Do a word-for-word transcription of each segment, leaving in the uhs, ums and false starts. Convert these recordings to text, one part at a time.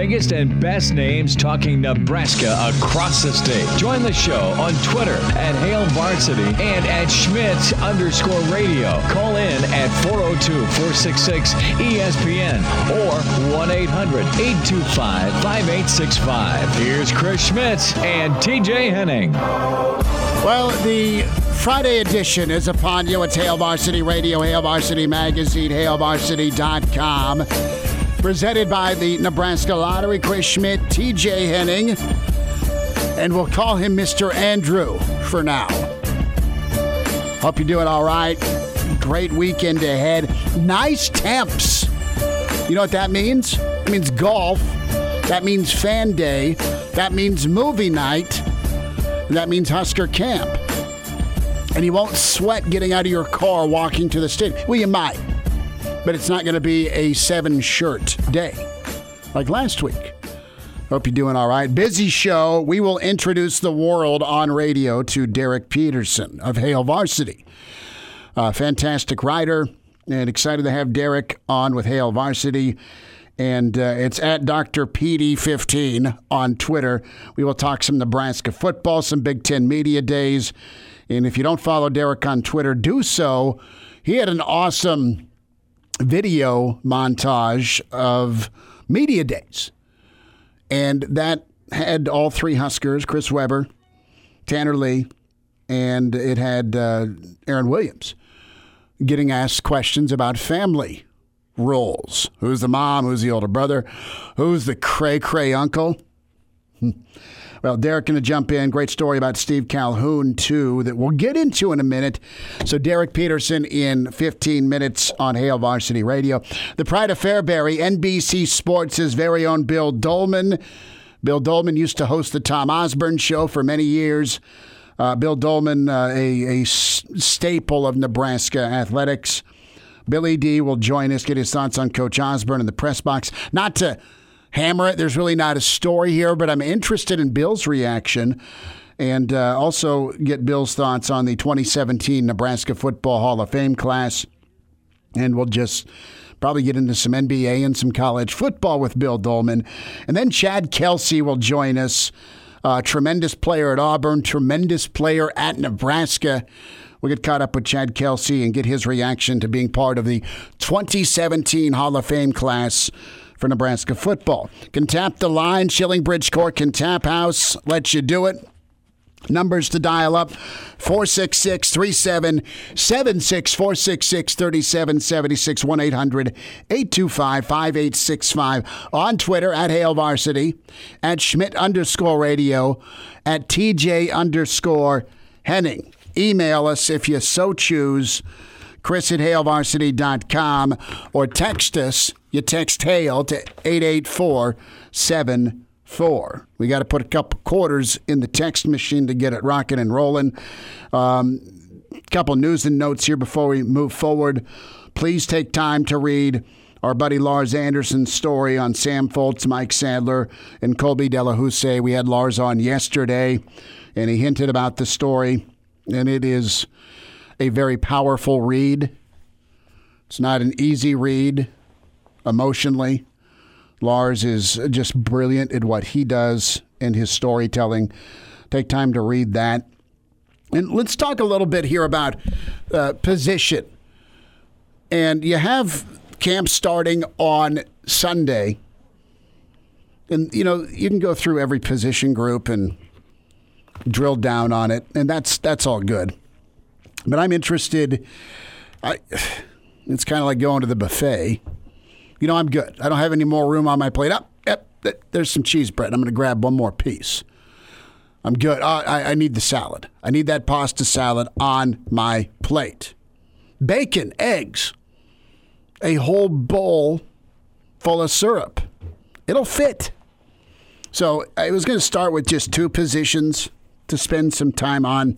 biggest and best names talking Nebraska across the state. Join the show on Twitter at Hail Varsity and at Schmidt underscore radio. Call in at four oh two, four six six, E S P N or one eight hundred, eight two five, five eight six five. Here's Chris Schmidt and T J Henning. Well, the Friday edition is upon you at Hail Varsity Radio, Hail Varsity Magazine, hail varsity dot com. Presented by the Nebraska Lottery. Chris Schmidt, T J Henning, and we'll call him Mister Andrew for now. Hope you're doing all right. Great weekend ahead. Nice temps. You know what that means? It means golf. That means fan day. That means movie night. And that means Husker camp. And you won't sweat getting out of your car walking to the stadium. Well, you might. But it's not going to be a seven-shirt day like last week. Hope you're doing all right. Busy show. We will introduce the world on radio to Derek Peterson of Hail Varsity. A fantastic writer, and excited to have Derek on with Hail Varsity. And uh, it's at Doctor P D fifteen on Twitter. We will talk some Nebraska football, some Big Ten Media Days. And if you don't follow Derek on Twitter, do so. He had an awesome video montage of Media Days. And that had all three Huskers, Chris Webber, Tanner Lee, and it had uh, Aaron Williams getting asked questions about family roles. Who's the mom? Who's the older brother? Who's the cray-cray uncle? Well, Derek going to jump in. Great story about Steve Calhoun, too, that we'll get into in a minute. So Derek Peterson in fifteen minutes on Hail Varsity Radio. The Pride of Fairbury, N B C Sports' very own Bill Dolman. Bill Dolman used to host the Tom Osborne Show for many years. Uh, Bill Dolman, uh, a, a staple of Nebraska athletics. Billy D will join us, get his thoughts on Coach Osborne in the press box. Not to hammer it, there's really not a story here, but I'm interested in Bill's reaction and uh, also get Bill's thoughts on the twenty seventeen Nebraska Football Hall of Fame class. And we'll just probably get into some N B A and some college football with Bill Dolman. And then Chad Kelsey will join us. Uh, tremendous player at Auburn, tremendous player at Nebraska. We'll get caught up with Chad Kelsey and get his reaction to being part of the twenty seventeen Hall of Fame class for Nebraska football. Can tap the line. Schilling Bridgecourt can tap house. Let you do it. Numbers to dial up, four six six, three seven seven six, four six six, three seven seven six, one eight hundred, eight two five, five eight six five. On Twitter, at Hail Varsity, at Schmidt underscore radio, at T J underscore Henning. Email us if you so choose, Chris at hail varsity dot com, or text us. You text HAIL to eight eight four seven four. We got to put a couple quarters in the text machine to get it rocking and rolling. Um, couple news and notes here before we move forward. Please take time to read our buddy Lars Anderson's story on Sam Foltz, Mike Sadler, and Colby Delahousse. We had Lars on yesterday, and he hinted about the story. And it is a very powerful read. It's not an easy read emotionally. Lars is just brilliant at what he does in his storytelling. Take time to read that. And let's talk a little bit here about uh, position. And you have camp starting on Sunday. And, you know, you can go through every position group and drill down on it, and that's that's all good. But I'm interested. I, it's kind of like going to the buffet. You know, I'm good. I don't have any more room on my plate. Up, oh, yep, there's some cheese bread. I'm going to grab one more piece. I'm good. Oh, I, I need the salad. I need that pasta salad on my plate. Bacon, eggs, a whole bowl full of syrup. It'll fit. So I was going to start with just two positions to spend some time on.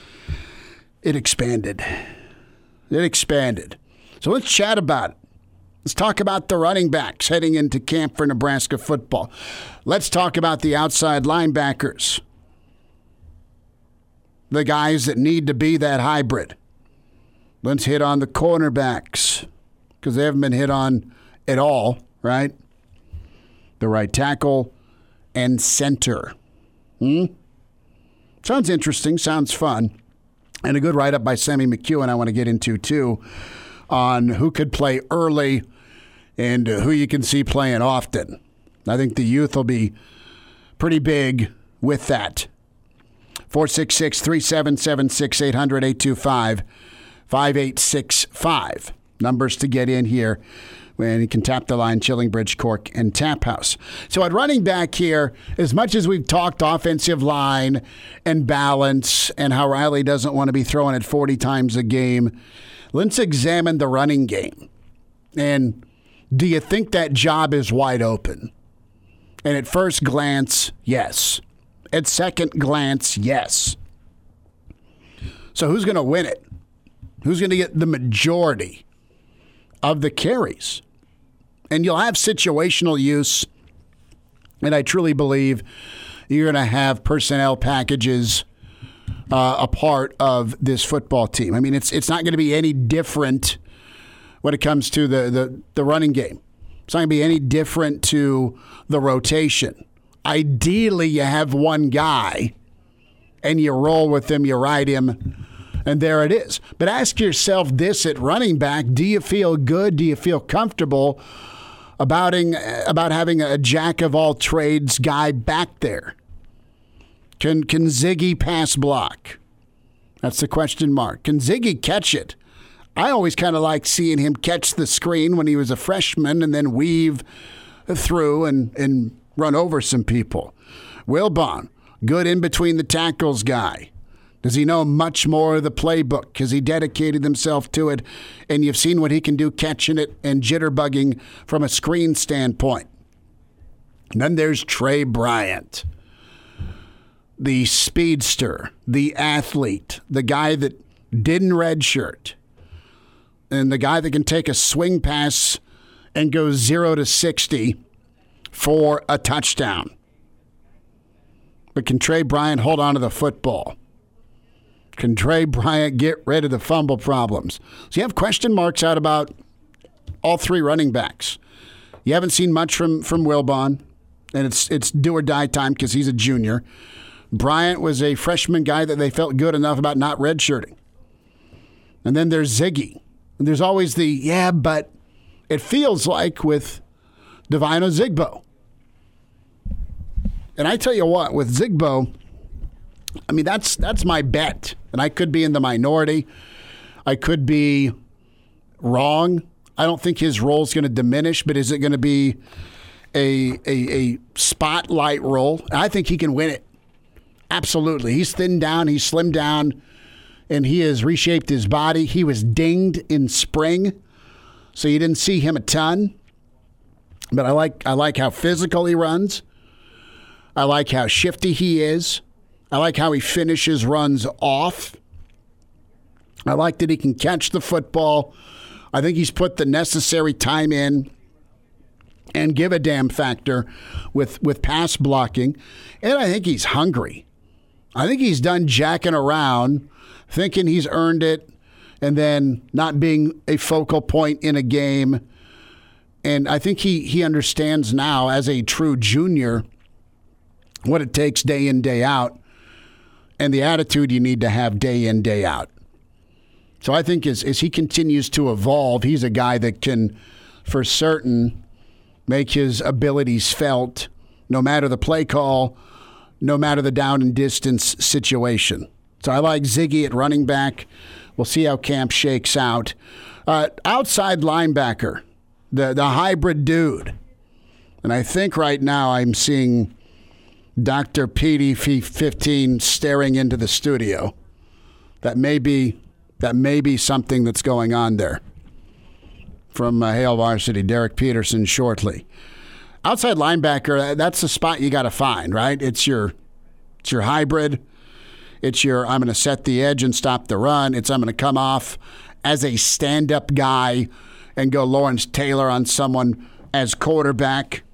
It expanded. It expanded. So let's chat about it. Let's talk about the running backs heading into camp for Nebraska football. Let's talk about the outside linebackers. The guys that need to be that hybrid. Let's hit on the cornerbacks because they haven't been hit on at all, right? the right tackle, and center. Hmm? Sounds interesting. Sounds fun. And a good write-up by Sammy McEwen I want to get into, too, on who could play early and who you can see playing often. I think the youth will be pretty big with that. four six six, three seven seven, six eight hundred, eight two five, five eight six five. Numbers to get in here when you can tap the line, Chillingbridge, Cork, and Tap House. So at running back here, as much as we've talked offensive line and balance and how Riley doesn't want to be throwing it forty times a game, let's examine the running game. And do you think that job is wide open? And at first glance, yes. At second glance, yes. So who's going to win it? Who's going to get the majority of the carries? And you'll have situational use, and I truly believe you're going to have personnel packages uh, a part of this football team. I mean, it's it's not going to be any different when it comes to the, the, the running game. It's not going to be any different to the rotation. Ideally, you have one guy, and you roll with him, you ride him, and there it is. But ask yourself this at running back, do you feel good? Do you feel comfortable about, about having a jack-of-all-trades guy back there? Can, can Ziggy pass block? That's the question mark. Can Ziggy catch it? I always kind of like seeing him catch the screen when he was a freshman and then weave through and, and run over some people. Wilbon, good in between the tackles guy. Does he know much more of the playbook? Has he dedicated himself to it? And you've seen what he can do catching it and jitterbugging from a screen standpoint. And then there's Trey Bryant, the speedster, the athlete, the guy that didn't redshirt, and the guy that can take a swing pass and go zero to sixty for a touchdown. But can Trey Bryant hold on to the football? Can Trey Bryant get rid of the fumble problems? So you have question marks out about all three running backs. You haven't seen much from, from Wilbon, and it's it's do or die time because he's a junior. Bryant was a freshman guy that they felt good enough about not redshirting. And then there's Ziggy. And there's always the, yeah, but it feels like with Divine Ozigbo. And I tell you what, with Zigbo, I mean, that's that's my bet. And I could be in the minority. I could be wrong. I don't think his role is going to diminish, but is it going to be a, a, a spotlight role? I think he can win it. Absolutely. He's thinned down. He's slimmed down. And he has reshaped his body. He was dinged in spring, so you didn't see him a ton. But I like I like how physical he runs. I like how shifty he is. I like how he finishes runs off. I like that he can catch the football. I think he's put the necessary time in and give a damn factor with, with pass blocking. And I think he's hungry. I think he's done jacking around, thinking he's earned it, and then not being a focal point in a game. And I think he, he understands now, as a true junior, what it takes day in, day out, and the attitude you need to have day in, day out. So I think as, as he continues to evolve, he's a guy that can, for certain, make his abilities felt, no matter the play call, no matter the down and distance situation. So I like Ziggy at running back. We'll see how camp shakes out. Uh, outside linebacker, the, the hybrid dude. And I think right now I'm seeing Doctor P D fifteen staring into the studio. That may be, that may be something that's going on there. From uh, Hale Varsity, Derek Peterson shortly. Outside linebacker, that's the spot you got to find, right? It's your, it's your hybrid. It's your, I'm going to set the edge and stop the run. It's I'm going to come off as a stand-up guy and go Lawrence Taylor on someone as quarterback.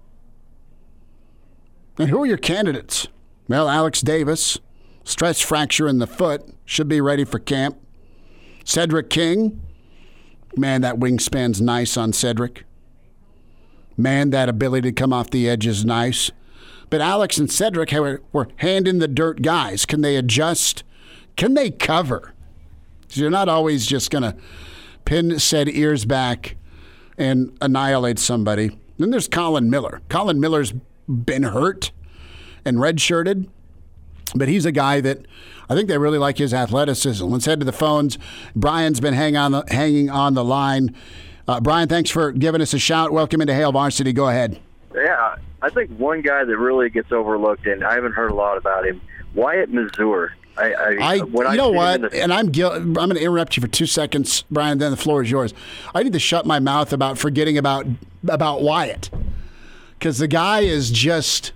And who are your candidates? Well, Alex Davis, stress fracture in the foot, should be ready for camp. Cedric King, man, that wingspan's nice on Cedric. man, that ability to come off the edge is nice. But Alex and Cedric were, were hand-in-the-dirt guys. Can they adjust? Can they cover? So you're not always just going to pin said ears back and annihilate somebody. Then there's Colin Miller. Colin Miller's been hurt and redshirted, but he's a guy that I think they really like his athleticism. Let's head to the phones. Brian's been hang on the, hanging on the line. Uh, Brian, thanks for giving us a shout. Welcome into Hail Varsity. Go ahead. Yeah, I think one guy that really gets overlooked, and I haven't heard a lot about him, Wyatt Mazur. I, I, I when you I know what? The- and I'm guil- I'm going to interrupt you for two seconds, Brian. Then the floor is yours. I need to shut my mouth about forgetting about about Wyatt, because the guy is just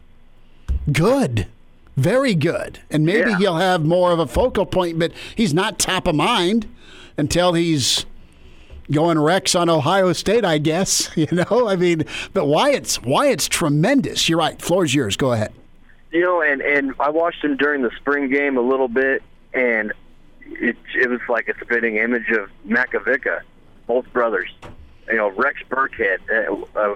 good, very good, and maybe yeah. he'll have more of a focal point. But he's not top of mind until he's going Rex on Ohio State, I guess. You know, I mean, but Wyatt's Wyatt's tremendous. You're right. Floor's yours. Go ahead. You know, and, and I watched him during the spring game a little bit, and it it was like a spitting image of Makovica, both brothers. You know, Rex Burkhead, uh, uh,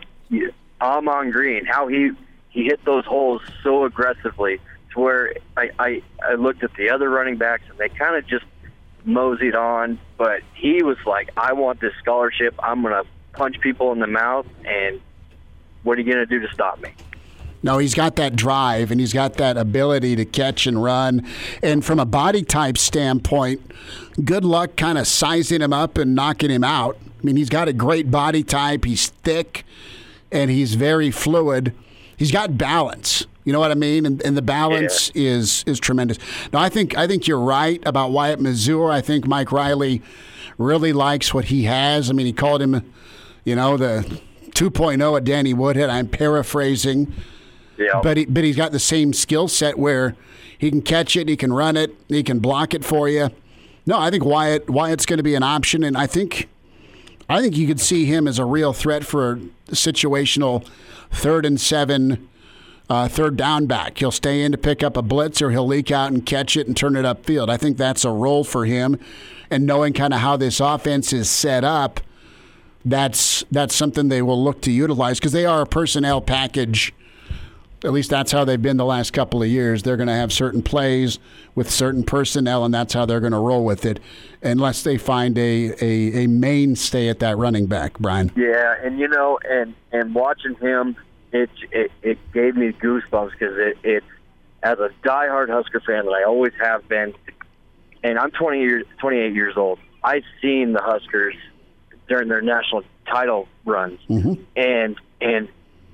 Amon Green, how he, he hit those holes so aggressively to where I, I, I looked at the other running backs, and they kind of just moseyed on, but he was like, I want this scholarship. I'm going to punch people in the mouth, and what are you going to do to stop me? No, he's got that drive, and he's got that ability to catch and run. And from a body type standpoint, good luck kind of sizing him up and knocking him out. I mean, he's got a great body type. He's thick, and he's very fluid. He's got balance. You know what I mean? And, and the balance yeah. is is tremendous. Now, I think I think you're right about Wyatt Mazur. I think Mike Riley really likes what he has. I mean, he called him, you know, the two point oh at Danny Woodhead. I'm paraphrasing. Yeah. But he, but he's got the same skill set where he can catch it, he can run it, he can block it for you. No, I think Wyatt Wyatt's going to be an option, and I think I think you could see him as a real threat for a situational third and seven, uh, third down back. He'll stay in to pick up a blitz, or he'll leak out and catch it and turn it upfield. I think that's a role for him, and knowing kind of how this offense is set up, that's that's something they will look to utilize because they are a personnel package. At least that's how they've been the last couple of years. They're going to have certain plays with certain personnel, and that's how they're going to roll with it, unless they find a, a, a mainstay at that running back, Brian. Yeah, and you know, and, and watching him, it it, it gave me goosebumps because it, it, as a diehard Husker fan that I always have been, and I'm twenty years, twenty-eight years old. I've seen the Huskers during their national title runs, mm-hmm. and and.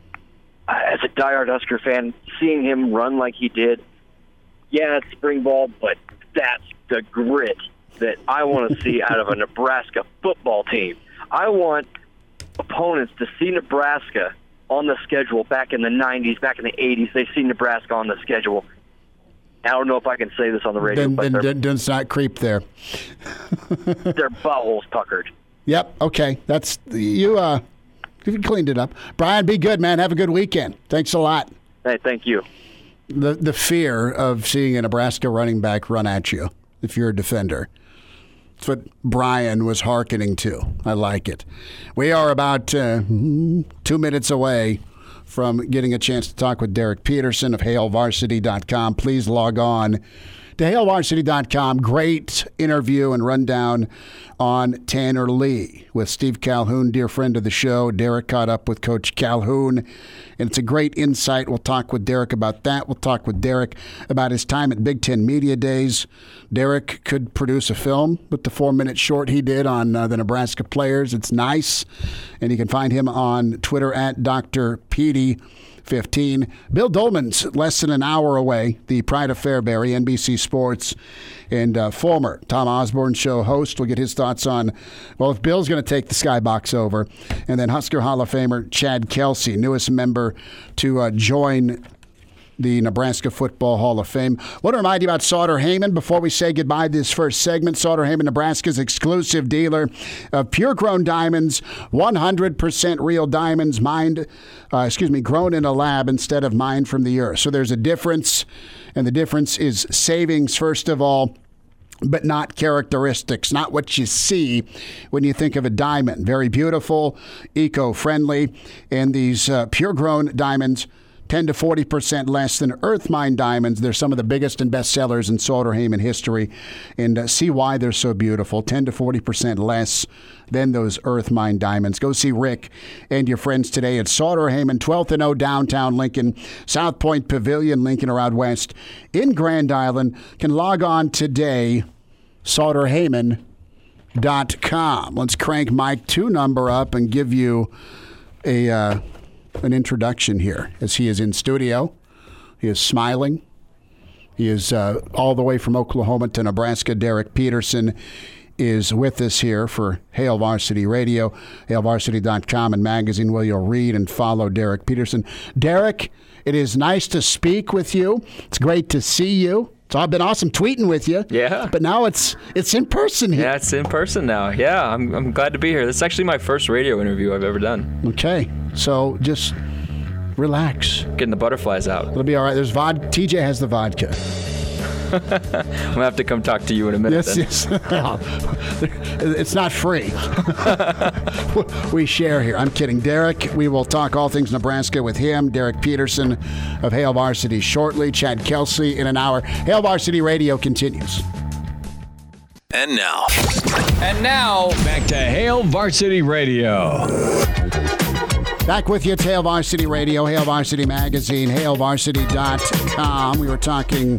As a diehard Husker fan, seeing him run like he did, yeah, it's spring ball, but that's the grit that I want to see out of a Nebraska football team. I want opponents to see Nebraska on the schedule back in the nineties, back in the eighties. They see Nebraska on the schedule. I don't know if I can say this on the radio, then, but then, then it's not creep there. Their buttholes puckered. Yep, okay. That's you. Uh, You cleaned it up. Brian, be good, man. Have a good weekend. Thanks a lot. Hey, thank you. The the fear of seeing a Nebraska running back run at you if you're a defender. That's what Brian was hearkening to. I like it. We are about uh, two minutes away from getting a chance to talk with Derek Peterson of hail varsity dot com. Please log on to hail varsity dot com. Great interview and rundown on Tanner Lee with Steve Calhoun, dear friend of the show. Derek caught up with Coach Calhoun, and it's a great insight. We'll talk with Derek about that. We'll talk with Derek about his time at Big Ten Media Days. Derek could produce a film with the four-minute short he did on uh, the Nebraska players. It's nice, and you can find him on Twitter at Doctor Petey fifteen. Bill Dolman's less than an hour away, the pride of Fairbury, N B C Sports, and uh, former Tom Osborne Show host. We'll get his thoughts on, well, if Bill's going to take the Skybox over. And then Husker Hall of Famer Chad Kelsey, newest member to uh, join the Nebraska Football Hall of Fame. I want to remind you about Sauter Heyman before we say goodbye to this first segment. Sauter Heyman, Nebraska's exclusive dealer of pure-grown diamonds, one hundred percent real diamonds, mined, uh, excuse me, grown in a lab instead of mined from the earth. So there's a difference, and the difference is savings, first of all. but not characteristics, not what you see when you think of a diamond. Very beautiful, eco-friendly, and these uh, pure-grown diamonds, ten to forty percent less than earth mine diamonds. They're some of the biggest and best sellers in Soderheim history, and uh, see why they're so beautiful. ten to forty percent less than those earth mine diamonds. Go see Rick and your friends today at Soderheim and twelfth and O downtown Lincoln, South Point Pavilion, Lincoln or out west in Grand Island. Can log on today, Soderheiman dot com. Let's crank Mike two number up and give you a uh, an introduction here as he is in studio. He is smiling. He is uh, all the way from Oklahoma to Nebraska. Derek Peterson is with us here for Hail Varsity Radio, hail varsity dot com and magazine, where you'll read and follow Derek Peterson. Derek, it is nice to speak with you. It's great to see you. It's all been awesome tweeting with you. Yeah. But now it's it's in person here. Yeah, it's in person now. Yeah, I'm I'm glad to be here. This is actually my first radio interview I've ever done. Okay. So just relax. Getting the butterflies out. It'll be all right. There's vodka. T J has the vodka. I'm going to have to come talk to you in a minute. Yes, then. yes. It's not free. We share here. I'm kidding. Derek, we will talk all things Nebraska with him. Derek Peterson of Hail Varsity shortly. Chad Kelsey in an hour. Hail Varsity Radio continues. And now. And now, back to Hail Varsity Radio. Back with you at Hail Varsity Radio, Hail Varsity Magazine, hail varsity dot com. We were talking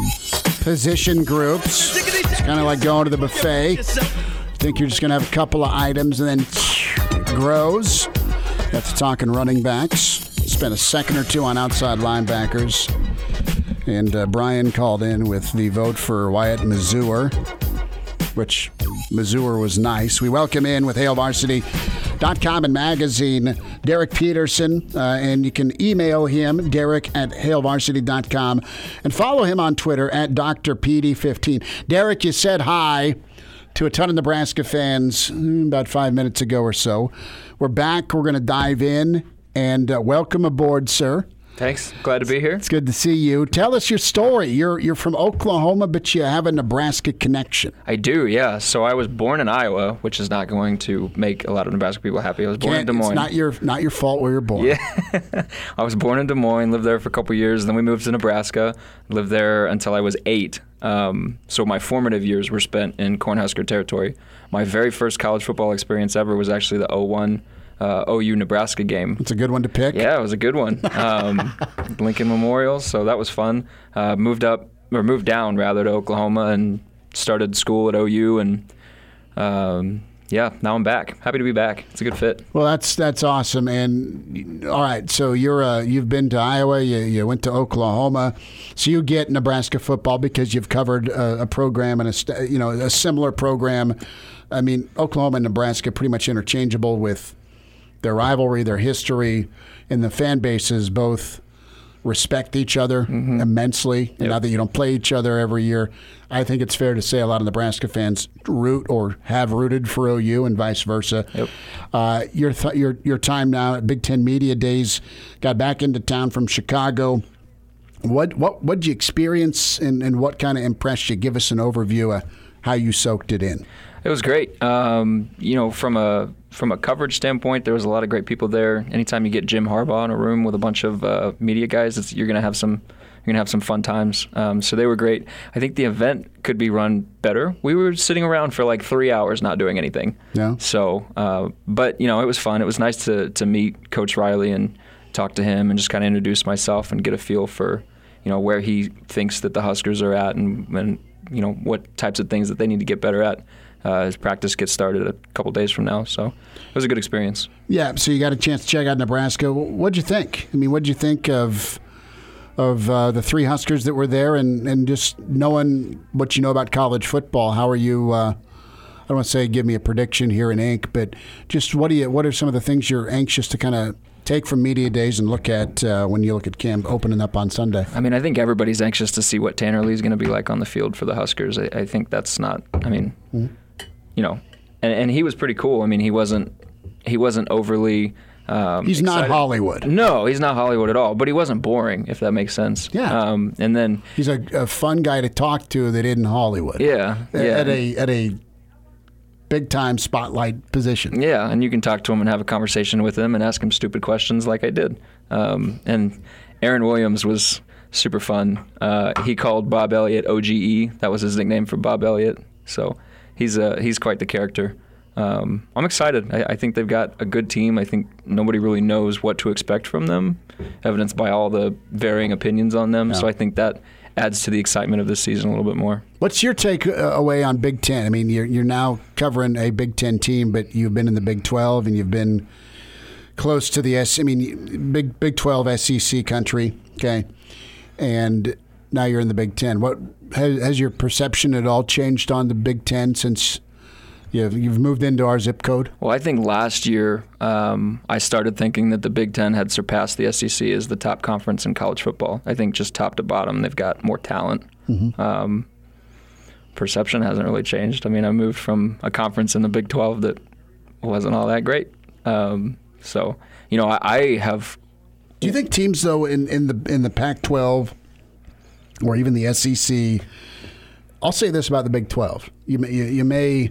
position groups. It's kind of like going to the buffet. You think you're just going to have a couple of items and then it grows. Got to talking running backs. Spent a second or two on outside linebackers. And uh, Brian called in with the vote for Wyatt Mazur, which Mazur was nice. We welcome in with hail varsity dot com and magazine, Derek Peterson, uh, and you can email him, Derek at hail varsity dot com, and follow him on Twitter at D R P D fifteen. Derek, you said hi to a ton of Nebraska fans about five minutes ago or so. We're back. We're going to dive in, and uh, welcome aboard, sir. Thanks. Glad to be here. It's good to see you. Tell us your story. You're you're from Oklahoma, but you have a Nebraska connection. I do, yeah. So I was born in Iowa, which is not going to make a lot of Nebraska people happy. I was born Can't, in Des Moines. It's not your not your fault where you're born. Yeah. I was born in Des Moines, lived there for a couple years, then we moved to Nebraska, lived there until I was eight. Um, so my formative years were spent in Cornhusker territory. My very first college football experience ever was actually the oh one Uh, O U Nebraska game. It's a good one to pick. Yeah, it was a good one. Um, Lincoln Memorial, so that was fun. Uh, moved up, or moved down rather, to Oklahoma and started school at O U, and um, yeah, now I'm back. Happy to be back. It's a good fit. Well, that's that's awesome. And all right, so you're uh, you've been to Iowa, you, you went to Oklahoma, so you get Nebraska football because you've covered a, a program and a st- you know a similar program. I mean, Oklahoma and Nebraska pretty much interchangeable with their rivalry, their history, and the fan bases both respect each other mm-hmm. immensely. Yep. And now that you don't play each other every year, I think it's fair to say a lot of Nebraska fans root or have rooted for O U and vice versa. Yep. Uh, your, th- your your time now at Big Ten Media Days, got back into town from Chicago. What what what did you experience, and, and what kind of impressed you? Give us an overview of how you soaked it in. It was great. Um, you know, from a from a coverage standpoint, there was a lot of great people there. Anytime you get Jim Harbaugh in a room with a bunch of uh, media guys, it's, you're gonna have some you're gonna have some fun times. Um, so they were great. I think the event could be run better. We were sitting around for like three hours not doing anything. Yeah. So, uh, but you know, it was fun. It was nice to to meet Coach Riley and talk to him and just kind of introduce myself and get a feel for you know where he thinks that the Huskers are at and, and you know what types of things that they need to get better at. Uh, his practice gets started a couple days from now, so it was a good experience. Yeah, so you got a chance to check out Nebraska. What'd you think? I mean, what'd you think of of uh, the three Huskers that were there, and, and just knowing what you know about college football? How are you? Uh, I don't want to say give me a prediction here in ink, but just what do you? What are some of the things you're anxious to kind of take from media days and look at uh, when you look at camp opening up on Sunday? I mean, I think everybody's anxious to see what Tanner Lee is going to be like on the field for the Huskers. I, I think that's not. I mean. Mm-hmm. You know, and, and he was pretty cool. I mean, he wasn't he wasn't overly Um, he's excited. not Hollywood. No, he's not Hollywood at all. But he wasn't boring, if that makes sense. Yeah. Um, and then he's a, a fun guy to talk to that isn't Hollywood. Yeah. Yeah. At a at a big time spotlight position. Yeah, and you can talk to him and have a conversation with him and ask him stupid questions like I did. Um, and Aaron Williams was super fun. Uh, he called Bob Elliott O G E. That was his nickname for Bob Elliott. So he's uh, he's quite the character. Um, I'm excited. I, I think they've got a good team. I think nobody really knows what to expect from them, evidenced by all the varying opinions on them. Yeah. So I think that adds to the excitement of this season a little bit more. What's your take uh, away on Big Ten? I mean, you're you're now covering a Big Ten team, but you've been in the Big twelve and you've been close to the S. I mean, Big Big twelve S E C country. Okay, and now you're in the Big Ten. What has, has your perception at all changed on the Big Ten since you've you've moved into our zip code? Well, I think last year um, I started thinking that the Big Ten had surpassed the S E C as the top conference in college football. I think just top to bottom, they've got more talent. Mm-hmm. Um, perception hasn't really changed. I mean, I moved from a conference in the Big twelve that wasn't all that great. Um, so, you know, I, I have. Do you think teams though in, in the in the Pac twelve or even the S E C? I'll say this about the Big twelve: you may, you, you may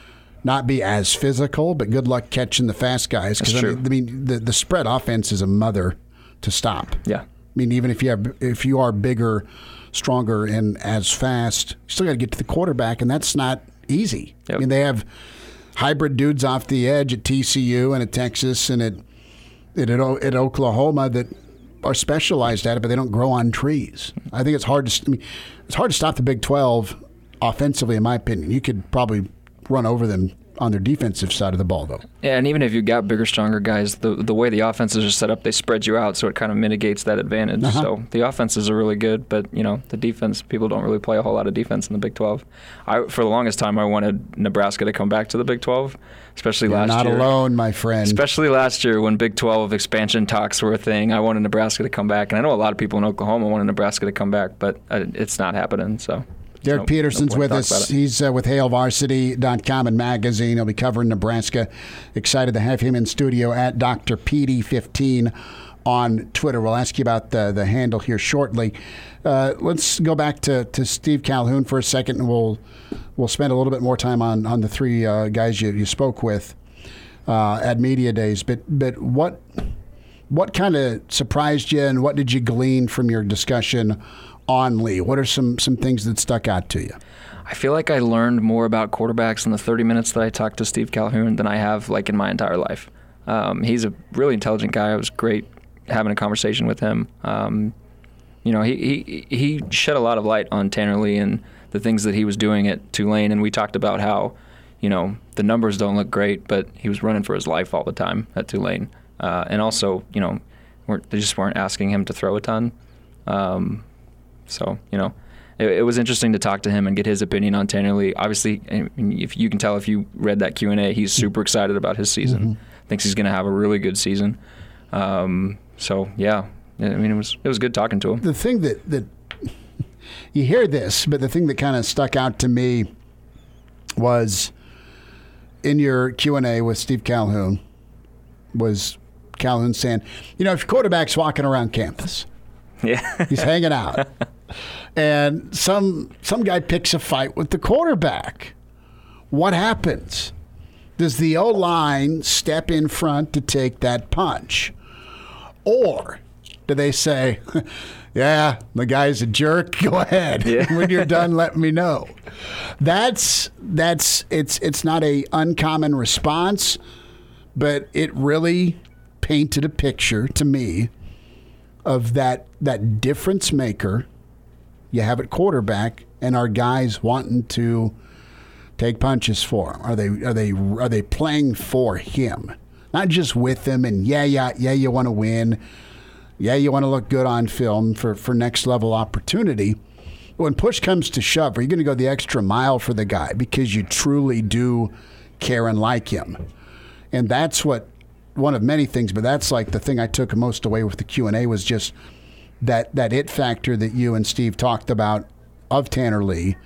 not be as physical, but good luck catching the fast guys. That's I true. mean, I mean the the spread offense is a mother to stop. Yeah. I mean, even if you have if you are bigger, stronger, and as fast, you still got to get to the quarterback, and that's not easy. Yep. I mean, they have hybrid dudes off the edge at T C U and at Texas and at at, at Oklahoma that are specialized at it, but they don't grow on trees. I think it's hard to I mean, it's hard to stop the Big twelve offensively, in my opinion. You could probably run over them on their defensive side of the ball, though. Yeah, and even if you've got bigger, stronger guys, the the way the offenses are set up, they spread you out, so it kind of mitigates that advantage. Uh-huh. So the offenses are really good, but you know the defense, people don't really play a whole lot of defense in the Big twelve. I, for the longest time, I wanted Nebraska to come back to the Big twelve, especially You're last not year. Not alone, my friend. Especially last year when Big twelve expansion talks were a thing. I wanted Nebraska to come back, and I know a lot of people in Oklahoma wanted Nebraska to come back, but it's not happening. So. Derek No, Peterson's no with us. He's uh, with Hail Varsity dot com and magazine. He'll be covering Nebraska. Excited to have him in studio at Doctor Petey fifteen on Twitter. We'll ask you about the, the handle here shortly. Uh, let's go back to, to Steve Calhoun for a second, and we'll we'll spend a little bit more time on, on the three uh, guys you, you spoke with uh, at Media Days. But but what what kind of surprised you, and what did you glean from your discussion on Lee? What are some some things that stuck out to you? I feel like I learned more about quarterbacks in the thirty minutes that I talked to Steve Calhoun than I have like in my entire life. Um, he's a really intelligent guy. It was great having a conversation with him. Um, you know, he, he he shed a lot of light on Tanner Lee and the things that he was doing at Tulane, and we talked about how, you know, the numbers don't look great, but he was running for his life all the time at Tulane. Uh, and also, you know, weren't, they just weren't asking him to throw a ton. Um, So, you know, it, it was interesting to talk to him and get his opinion on Tanner Lee. Obviously, if you can tell if you read that Q and A, he's super excited about his season. Mm-hmm. Thinks he's going to have a really good season. Um, so, yeah, I mean, it was it was good talking to him. The thing that, that you hear this, but the thing that kind of stuck out to me was in your Q and A with Steve Calhoun was Calhoun saying, you know, if your quarterback's walking around campus, yeah, he's hanging out. And some some guy picks a fight with the quarterback. What happens? Does the O-line step in front to take that punch? Or do they say, yeah, the guy's a jerk, go ahead. Yeah. When you're done, let me know. That's that's it's it's not a uncommon response, but it really painted a picture to me of that that difference maker you have at quarterback, and our guys wanting to take punches for him. Are they are they are they playing for him, not just with him? And yeah, yeah, yeah, you want to win. Yeah, you want to look good on film for, for next level opportunity. But when push comes to shove, are you going to go the extra mile for the guy because you truly do care and like him? And that's what one of many things, but that's like the thing I took most away with the Q and A was just that that it factor that you and Steve talked about of Tanner Lee,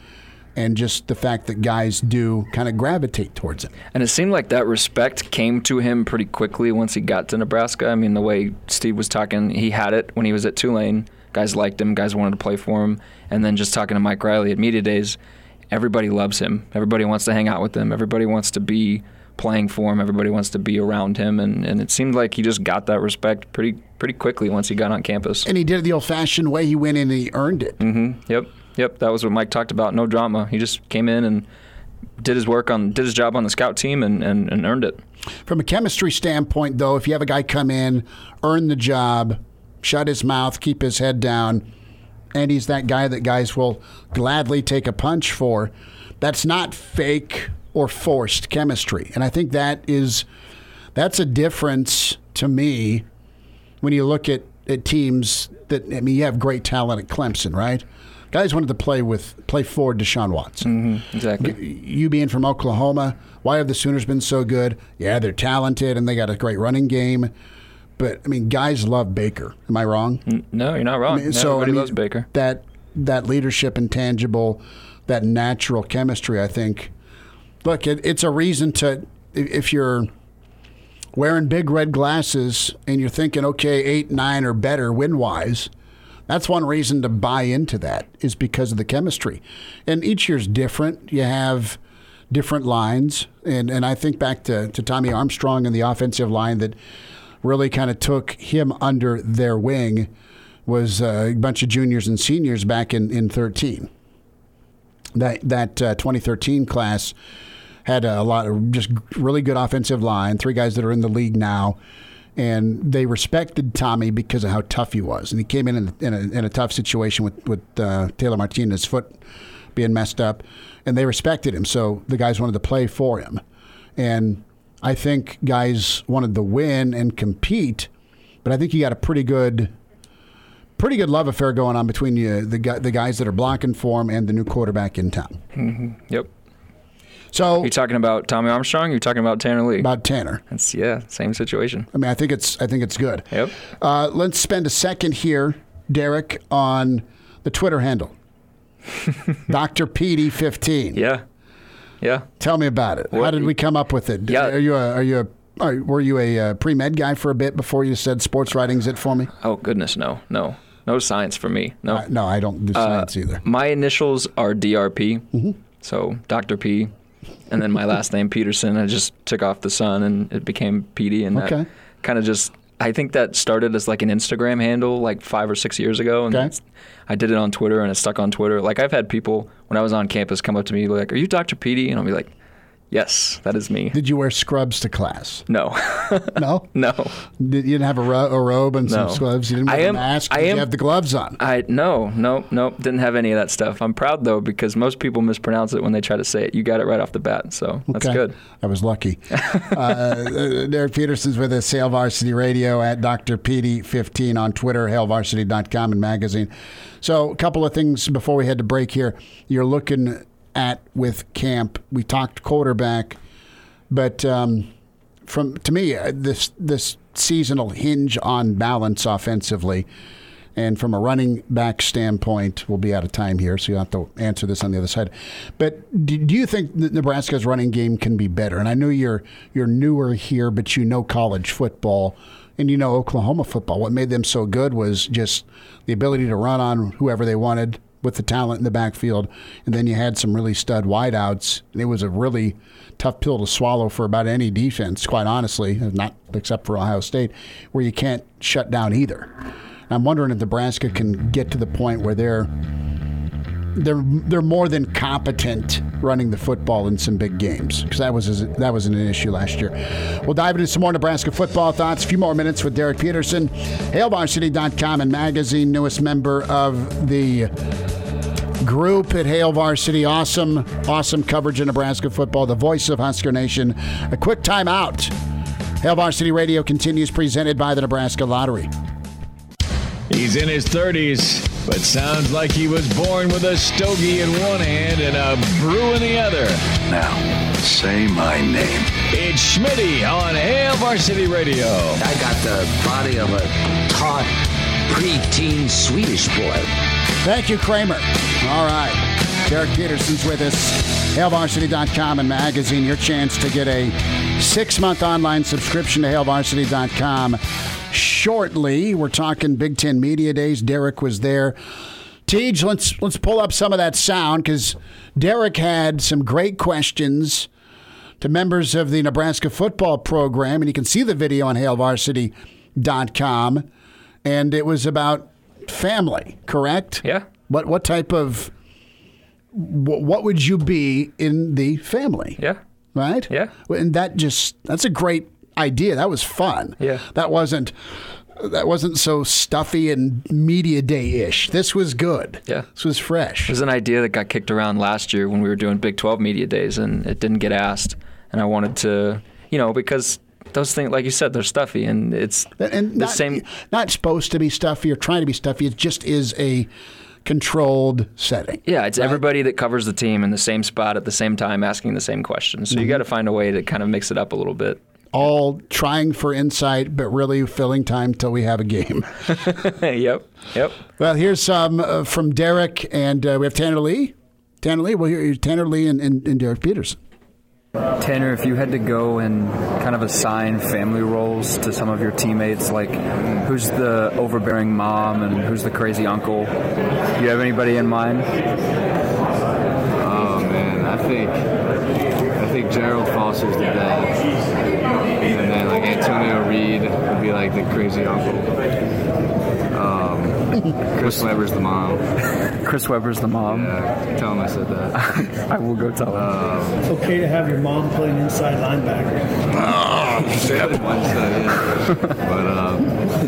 and just the fact that guys do kind of gravitate towards him. And it seemed like that respect came to him pretty quickly once he got to Nebraska. I mean, the way Steve was talking, he had it when he was at Tulane. Guys liked him. Guys wanted to play for him. And then just talking to Mike Riley at media days, everybody loves him. Everybody wants to hang out with him. Everybody wants to be playing for him. Everybody wants to be around him. And, and it seemed like he just got that respect pretty pretty quickly once he got on campus. And he did it the old-fashioned way. He went in and he earned it. Mm-hmm. Yep. Yep. That was what Mike talked about. No drama. He just came in and did his work on, did his job on the scout team and, and, and earned it. From a chemistry standpoint, though, if you have a guy come in, earn the job, shut his mouth, keep his head down, and he's that guy that guys will gladly take a punch for, that's not fake or forced chemistry. And I think that is that's a difference to me when you look at, at teams that, I mean, you have great talent at Clemson, right? Guys wanted to play with play for Deshaun Watson. Mm-hmm, exactly. You being from Oklahoma, why have the Sooners been so good? Yeah, they're talented and they got a great running game. But, I mean, guys love Baker. Am I wrong? No, you're not wrong. I mean, so, Everybody I mean, loves Baker. That, that leadership intangible, that natural chemistry, I think. Look, it, it's a reason to, if you're wearing big red glasses and you're thinking, okay, eight, nine or better win-wise, that's one reason to buy into that is because of the chemistry. And each year's different. You have different lines. And, and I think back to, to Tommy Armstrong and the offensive line that really kind of took him under their wing was a bunch of juniors and seniors back in, in thirteen. That, that uh, twenty thirteen class had a lot of just really good offensive line, three guys that are in the league now. And they respected Tommy because of how tough he was. And he came in in, in, a, in a tough situation with, with uh, Taylor Martinez's foot being messed up. And they respected him. So the guys wanted to play for him. And I think guys wanted to win and compete. But I think you got a pretty good pretty good love affair going on between you, the, the guys that are blocking for him and the new quarterback in town. Mm-hmm. Yep. So are you talking about Tommy Armstrong? Or you're talking about Tanner Lee? About Tanner. It's, yeah, same situation. I mean, I think it's I think it's good. Yep. Uh, let's spend a second here, Derek, on the Twitter handle, Doctor P D fifteen. Yeah. Yeah. Tell me about it. How did we come up with it? Yeah. Are you a, are you a are, were you a uh, pre-med guy for a bit before you said sports writing's it for me? Oh goodness, no, no, no science for me. No, uh, no, I don't do science uh, either. My initials are D R P, mm-hmm. so Doctor P. And then my last name, Peterson, I just took off the son and it became P D. And okay. that kind of just, I think that started as like an Instagram handle like five or six years ago. And okay. I did it on Twitter and it stuck on Twitter. Like I've had people, when I was on campus, come up to me like, are you Doctor P D? And I'll be like, yes, that is me. Did you wear scrubs to class? No. No? No. Did, you didn't have a, ro- a robe and some no. gloves? You didn't wear I am, a mask? I Did am, you have the gloves on? I No, no, no. Didn't have any of that stuff. I'm proud, though, because most people mispronounce it when they try to say it. You got it right off the bat, so that's okay. good. I was lucky. uh, Derek Peterson's with us, Hail Varsity Radio at Doctor P D fifteen on Twitter, hail varsity dot com and magazine. So a couple of things before we head to break here. You're looking at with camp. We talked quarterback. But um, from to me, uh, this this season will hinge on balance offensively. And from a running back standpoint, we'll be out of time here, so you'll have to answer this on the other side. But do, do you think that Nebraska's running game can be better? And I know you're you're newer here, but you know college football and you know Oklahoma football. What made them so good was just the ability to run on whoever they wanted with the talent in the backfield. And then you had some really stud wideouts. And it was a really tough pill to swallow for about any defense, quite honestly, not except for Ohio State, where you can't shut down either. And I'm wondering if Nebraska can get to the point where they're they're they're more than competent running the football in some big games, because that was that was an issue last year. We'll dive into some more Nebraska football thoughts. A few more minutes with Derek Peterson, hail varsity dot com and magazine, newest member of the group at Hail Varsity. Awesome, awesome coverage of Nebraska football. The voice of Husker Nation. A quick timeout. Hail Varsity Radio continues, presented by the Nebraska Lottery. He's in his thirties, but sounds like he was born with a stogie in one hand and a brew in the other. Now, say my name. It's Schmitty on Hail Varsity Radio. I got the body of a taut, preteen Swedish boy. Thank you, Kramer. All right. Derek Peterson's with us. Hail Varsity dot com and magazine. Your chance to get a six-month online subscription to Hail Varsity dot com shortly. We're talking Big Ten Media Days. Derek was there. Tej, let's let's pull up some of that sound because Derek had some great questions to members of the Nebraska football program, and you can see the video on Hail Varsity dot com. And it was about family, correct? Yeah. What what type of what would you be in the family? Yeah. Right? Yeah. And that just that's a great idea. That was fun. Yeah. That wasn't that wasn't so stuffy and media day-ish. This was good. Yeah. This was fresh. It was an idea that got kicked around last year when we were doing Big twelve Media Days, and it didn't get asked. And I wanted to, you know, because those things, like you said, they're stuffy, and it's and the not, same. Not supposed to be stuffy or trying to be stuffy. It just is a controlled setting. Yeah, it's right? everybody that covers the team in the same spot at the same time asking the same questions. So mm-hmm. you got to find a way to kind of mix it up a little bit. All trying for insight, but really filling time till we have a game. Yep, yep. Well, here's some uh, from Derek, and uh, we have Tanner Lee. Tanner Lee, well, here's Tanner Lee and, and, and Derek Peterson. Tanner, if you had to go and kind of assign family roles to some of your teammates, like who's the overbearing mom and who's the crazy uncle, do you have anybody in mind? Oh, man, I think I think Gerald Foster's the dad. And then, like, Antonio Reed would be, like, the crazy uncle. Um, Chris Webber's the mom. Chris Webber's the mom? Yeah, tell him I said that. I will go tell him. Um, it's okay to have your mom play an inside linebacker. Oh, shit. Yeah. But, um,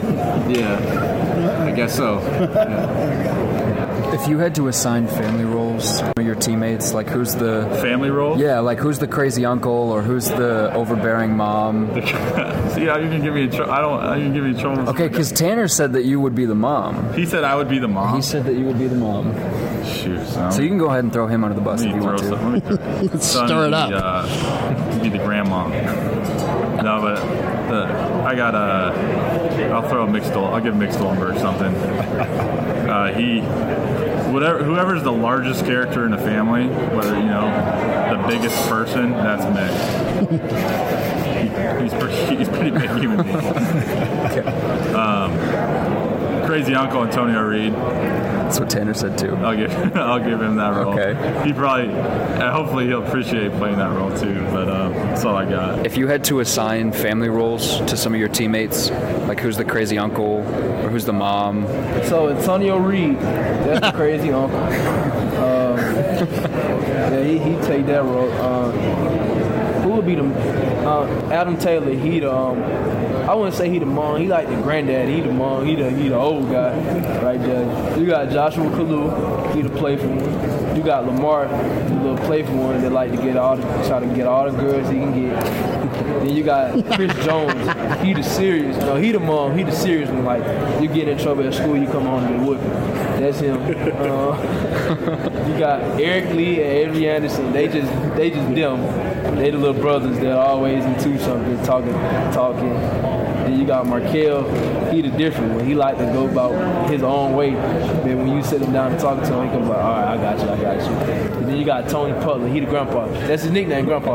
yeah, I guess so. Yeah. If you had to assign family roles to your teammates, like who's the... Family role? Yeah, like who's the crazy uncle or who's the overbearing mom? See how you can give me a trouble? I don't. I can give you trouble. Okay, because Tanner said that you would be the mom. He said I would be the mom. He said that you would be the mom. Shoot. So, so you can go ahead and throw him under the bus if you want to. Some, let me Let's stir it up. Be, uh, be the grandma. No, but the, I got a. I'll throw a mixed. I'll give Mick Stoltenberg something. Uh, he. Whatever, whoever's the largest character in the family, whether, you know, the biggest person, that's Mick. he, he's, pretty, he's pretty big human being. Okay. Um, crazy uncle Antonio Reed. That's what Tanner said too. I'll give I'll give him that role. Okay. He probably, uh, hopefully he'll appreciate playing that role too. But um, that's all I got. If you had to assign family roles to some of your teammates, like who's the crazy uncle or who's the mom? So Antonio Reed, that's the crazy uncle. Um, yeah, he he take that role. Uh, who would be the uh, Adam Taylor? He the um, I wouldn't say he the mom. He like the granddad. He the mom. He the he the old guy, right there. You got Joshua Kalu. He the playful one. You got Lamar, the little playful one that like to get all the, try to get all the girls he can get. Then you got Chris Jones. He the serious. No, he the mom. He the serious one. Like you get in trouble at school, you come home and get whipping. That's him. Uh, you got Eric Lee and Avery Anderson. They just they just them. They the little brothers that are always into something, talking, talking. Then you got Markel, he the different one. He like to go about his own way. Then when you sit him down and talk to him, he comes like, all right, I got you, I got you. And then you got Tony Putler, he the grandpa. That's his nickname, Grandpa.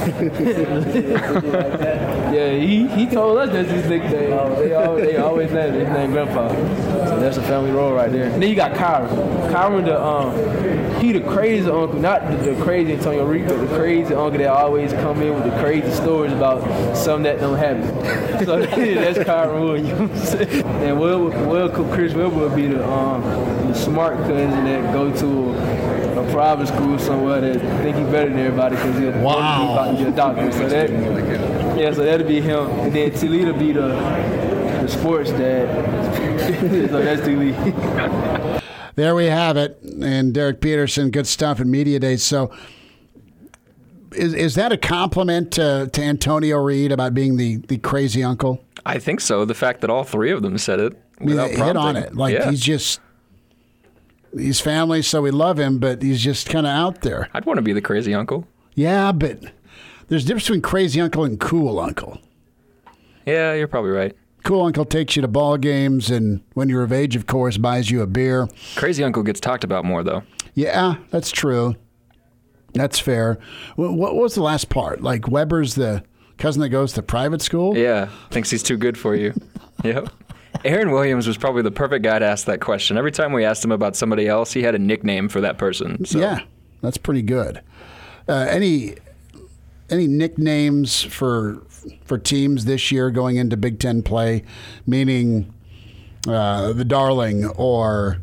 Yeah, he, he told us that's his nickname. They always, they always have his name, Grandpa. So that's a family role right there. And then you got Kyron. Kyron, the um, he the crazy uncle, not the, the crazy Antonio Reed, but the crazy uncle that always come in with the crazy stories about something that don't happen. So that's Kyron Williams. And Will, Will, Chris Wilbur would be the um, the smart cousin that go to a, a private school somewhere that think he's better than everybody because he's wow. about to be a doctor. So that, yeah, so that'd be him. And then Talita be the the sports dad. So that's Talita. There we have it. And Derek Peterson, good stuff in Media Days. So is is that a compliment to, to Antonio Reed about being the, the crazy uncle? I think so. The fact that all three of them said it without hit prompting. on it. Like yeah. he's just, he's family, so we love him, but he's just kind of out there. I'd want to be the crazy uncle. Yeah, but there's a difference between crazy uncle and cool uncle. Yeah, you're probably right. cool uncle takes you to ball games, and when you're of age, of course, buys you a beer. Crazy uncle gets talked about more, though. Yeah, that's true. That's fair. What, what was the last part? Like Weber's the cousin that goes to private school? Yeah, thinks he's too good for you. Yep. Aaron Williams was probably the perfect guy to ask that question. Every time we asked him about somebody else, he had a nickname for that person. So. Yeah, that's pretty good. Uh, any any nicknames for for teams this year going into Big Ten play, meaning uh, the Darling or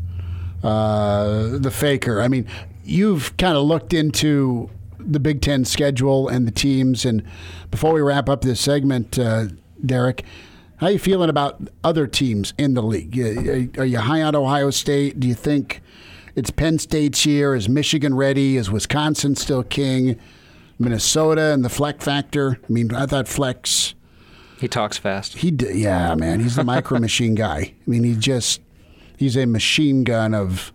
uh, the Faker? I mean, you've kind of looked into the Big Ten schedule and the teams. And before we wrap up this segment, uh, Derek, how are you feeling about other teams in the league? Are you high on Ohio State? Do you think it's Penn State's year? Is Michigan ready? Is Wisconsin still king? Minnesota and the Fleck factor? I mean, I thought Fleck's... He talks fast. He, Yeah, man. He's the micro machine guy. I mean, he just... He's a machine gun of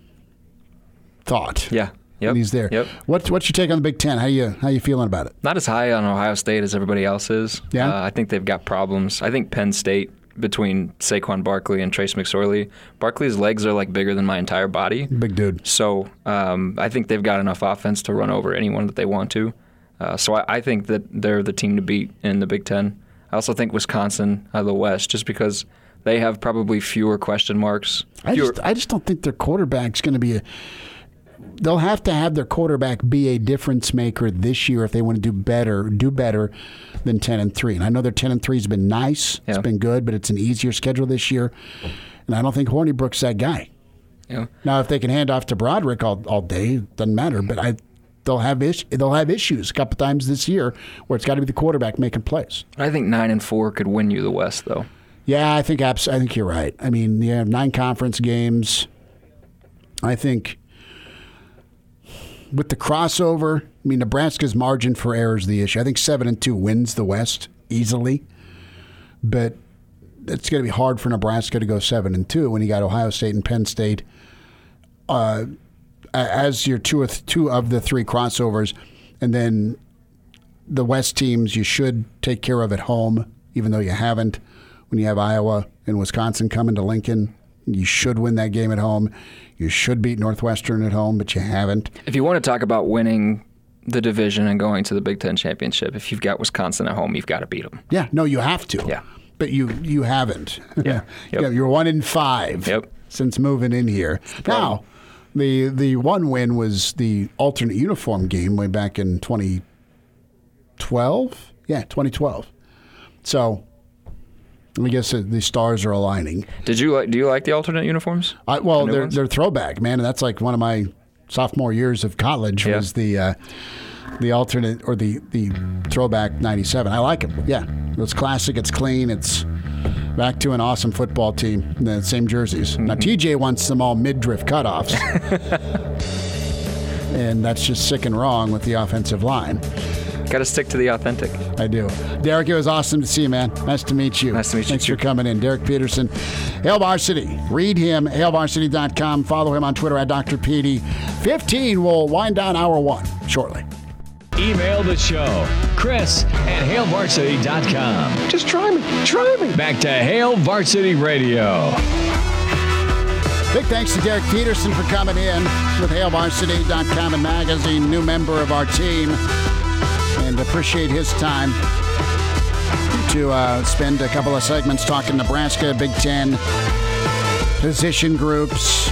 thought. Yeah. Yep. And he's there. Yep. What's what's your take on the Big Ten? How you how you feeling about it? Not as high on Ohio State as everybody else is. Yeah. Uh, I think they've got problems. I think Penn State, between Saquon Barkley and Trace McSorley, Barkley's legs are like bigger than my entire body. Big dude. So um, I think they've got enough offense to run over anyone that they want to. Uh, so I, I think that they're the team to beat in the Big Ten. I also think Wisconsin out of the West, just because they have probably fewer question marks. I Fewer, just I just don't think their quarterback's going to be a. They'll have to have their quarterback be a difference maker this year if they want to do better, do better than ten and three. And I know their ten and three has been nice, yeah. It's been good, but it's an easier schedule this year. And I don't think Hornibrook's that guy. Yeah. Now, if they can hand off to Broderick all, all day, it doesn't matter. But I, they'll have is, they'll have issues a couple times this year where it's got to be the quarterback making plays. I think nine and four could win you the West, though. Yeah, I think abs- I think you're right. I mean, you have nine conference games. I think. With the crossover, I mean, Nebraska's margin for error is the issue. I think seven and two wins the West easily, but it's going to be hard for Nebraska to go seven and two when you got Ohio State and Penn State uh, as your two of two of the three crossovers, and then the West teams you should take care of at home, even though you haven't. When you have Iowa and Wisconsin coming to Lincoln, you should win that game at home. You should beat Northwestern at home, but you haven't. If you want to talk about winning the division and going to the Big Ten championship, if you've got Wisconsin at home, you've got to beat them. Yeah, no, you have to. Yeah. But you you haven't. Yeah. Yep. Yeah, you're one in five yep. since moving in here. The now, the the one win was the alternate uniform game way back in twenty twelve. Yeah, twenty twelve. So I guess the stars are aligning. Did you like? Do you like the alternate uniforms? I, well, the they're ones? they're throwback, man, and that's like one of my sophomore years of college yeah. was the uh, the alternate or the the throwback ninety-seven. I like it. Yeah, it's classic. It's clean. It's back to an awesome football team. The same jerseys. Mm-hmm. Now T J wants them all mid-drift cutoffs, and that's just sick and wrong with the offensive line. Got to stick to the authentic. I do. Derek, it was awesome to see you, man. Nice to meet you. Nice to meet you. Thanks for coming in. Derek Peterson, Hail Varsity. Read him, hail varsity dot com. Follow him on Twitter at Doctor Petey. fifteen will wind down hour one shortly. Email the show, Chris at hail varsity dot com. Just try me. Try me. Back to Hail Varsity Radio. Big thanks to Derek Peterson for coming in with hail varsity dot com and magazine, new member of our team. And appreciate his time to uh, spend a couple of segments talking Nebraska, Big Ten, position groups,